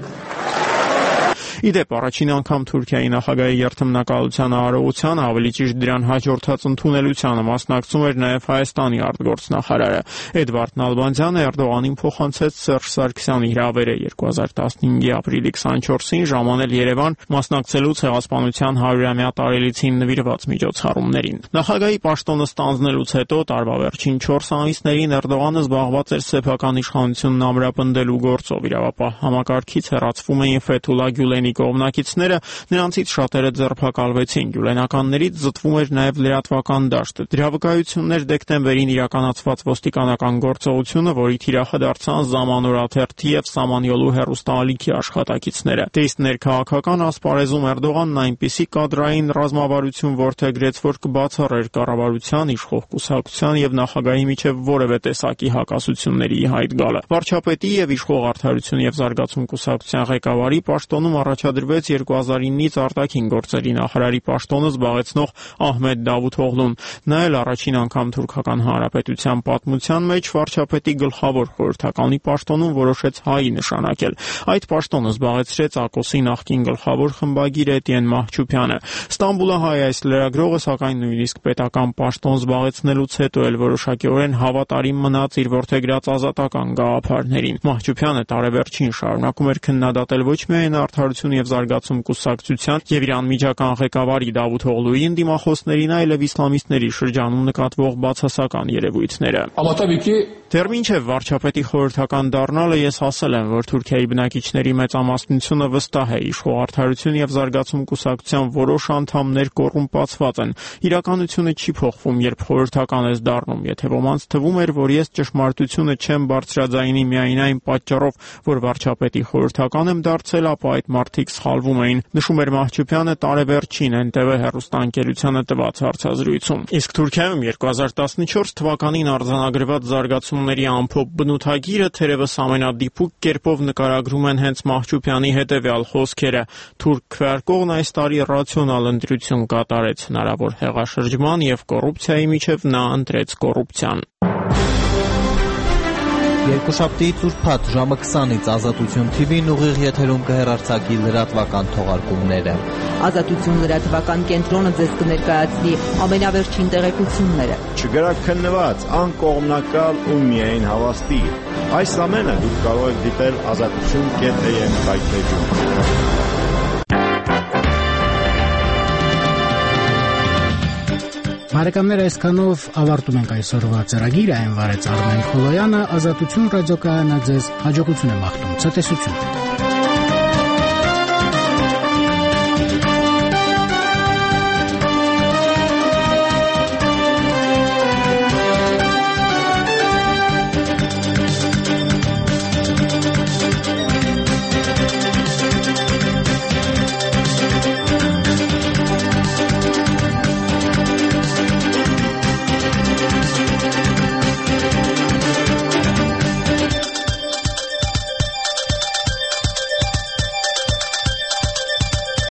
Իդեպ առաջին անգամ Թուրքիայի նախագահի երթմնակալության արարողությանը, ավելի ճիշտ դրան հաջորդած ընդունելությանը մասնակցում էր նաև Հայաստանի արտգործնախարարը։ Էդվարդ Նալբանդյանը Էրդողանին փոխանցեց Սերժ Սարգսյանի հրավերը 2015-ի ապրիլի 24-ին ժամանել Երևան մասնակցելու ցեղասպանության 100-ամյա տարելիցին նվիրված միջոցառումներին։ Նախագահի պաշտոնը ստանձնելուց հետո տարվա վերջին 4 ամիսներին Էրդողանը զբաղված էր սեփական իշխանությունն ամրապնդելու գործով։ Իրավապահ համակարգից հեռացվում էին Ֆեթուլա Գյուլենի Գյուլենի կողմնակիցները, նրանցից շատերը ձերբակալվեցին։ Գյուլենականներից զտվում էր նաև լրատվական դաշտը։ Դրա վկայություններ դեկտեմբերին իրականացված ոստիկանական գործողությունը, որի թիրախը դարձան Zaman օրաթերթի եւ Saman-Yolu հեռուստաալիքի աշխատակիցները։ Դեիստ ներքաղաքական ասպարեզում Էրդողանն այնպիսի կադրային ռազմավարություն որդեգրեց, որ կբացառեր կառավարության, իշխող կուսակցության եւ նախագահի միջև որևէ տեսակի հակասությունների հայտ գալը։ Վարչապետի եւ իշխող Արդարություն եւ Զարգացում կուսակցության ղեկավարի պաշտոնում առաջադրվեց 2009-ից արտաքին գործերի նախարարի պաշտոնը զբաղեցնող Ահմեդ Դավութօղլուն։ Նա էլ առաջին անգամ Թուրքական Հանրապետության պատմության մեջ վարչապետի գլխավոր խորհրդականի պաշտոնում որոշեց հայի նշանակել։ Այդ պաշտոնը զբաղեցրեց ԱԿՕՍ-ի նախկին գլխավոր խմբագիր Էտիեն Մահչուփյանը։ Ստամբուլը հայ այս լրագրողը սակայն նույնիսկ պետական պաշտոն զբաղեցնելուց հետո էլ որոշակիորեն հավատարիմ մնաց իր որդեգրած ազատական գաղափարներին։ Մահչուփյանը տարեվերջին շարունակում էր քննադատել ոչ միայն Արդարություն եւ Զարգացում կուսակցության եւ իր անմիջական ղեկավարի Դավութօղլուի ընդդիմախոսներին, այլև իսլամիստների շրջանում նկատվող բացասական երևույթները։ Դեռ մինչև վարչապետի խորհրդական դառնալը ես ասել եմ, որ Թուրքիայի բնակիչների մեծամասնությունը վստահ է իշխող Արդարություն եւ Զարգացում կուսակցության որոշ անդամներ կոռումպացված են։ Իրականությունը չի փոխվում, երբ խորհրդական ես դառնում, եթե ոմանց թվում էր, որ ես ճշմարտությունը չեմ բարձրաձայնի միայն այն պատճառով, որ վարչապետի խորհրդական եմ դարձել, ապա այդ մարդիկ սխալվում էին, նշում էր Մահչուփյանը տարեվերջին NTV հեռուստաընկերությանը տված հարցազրույցում։ Իսկ Թուրքիայում 2014 թվականին արձանագրված զարգացումների ամփոփ բնութագիրը թերևս ամենադիպուկ կերպով նկարագրում են հենց Մահչուփյանի հետևյալ խոսքերը. թուրք քվեարկողն այս տարի ռացիոնալ ընտրություն կատարեց, հնարավոր հեղաշրջման եւ կոռուպցիայի միջև նա ընտրեց կոռուպցիան։ Երկուշաբթիից ուրբաթ ժամը 20-ից Ազատություն TV-ն ուղիղ եթերում կհեռարձակի լրատվական թողարկումները։ Ազատություն լրատվական կենտրոնը ձեզ կներկայացնի ամենավերջին տեղեկությունները։ Չգրաքննված, անկողմնակալ ու միայն հավաստի։ Այս ամենը դուք կարող եք դիտել azatutun.am կայքէջում։ Բարեկամներ, այսքանով ավարտում ենք այսօրվա ծրագիրը, այն վարեց Արմեն Խոլոյանը, Ազատություն ռադիոկայանը ձեզ հաջողություն է մաղթում, ցտեսություն։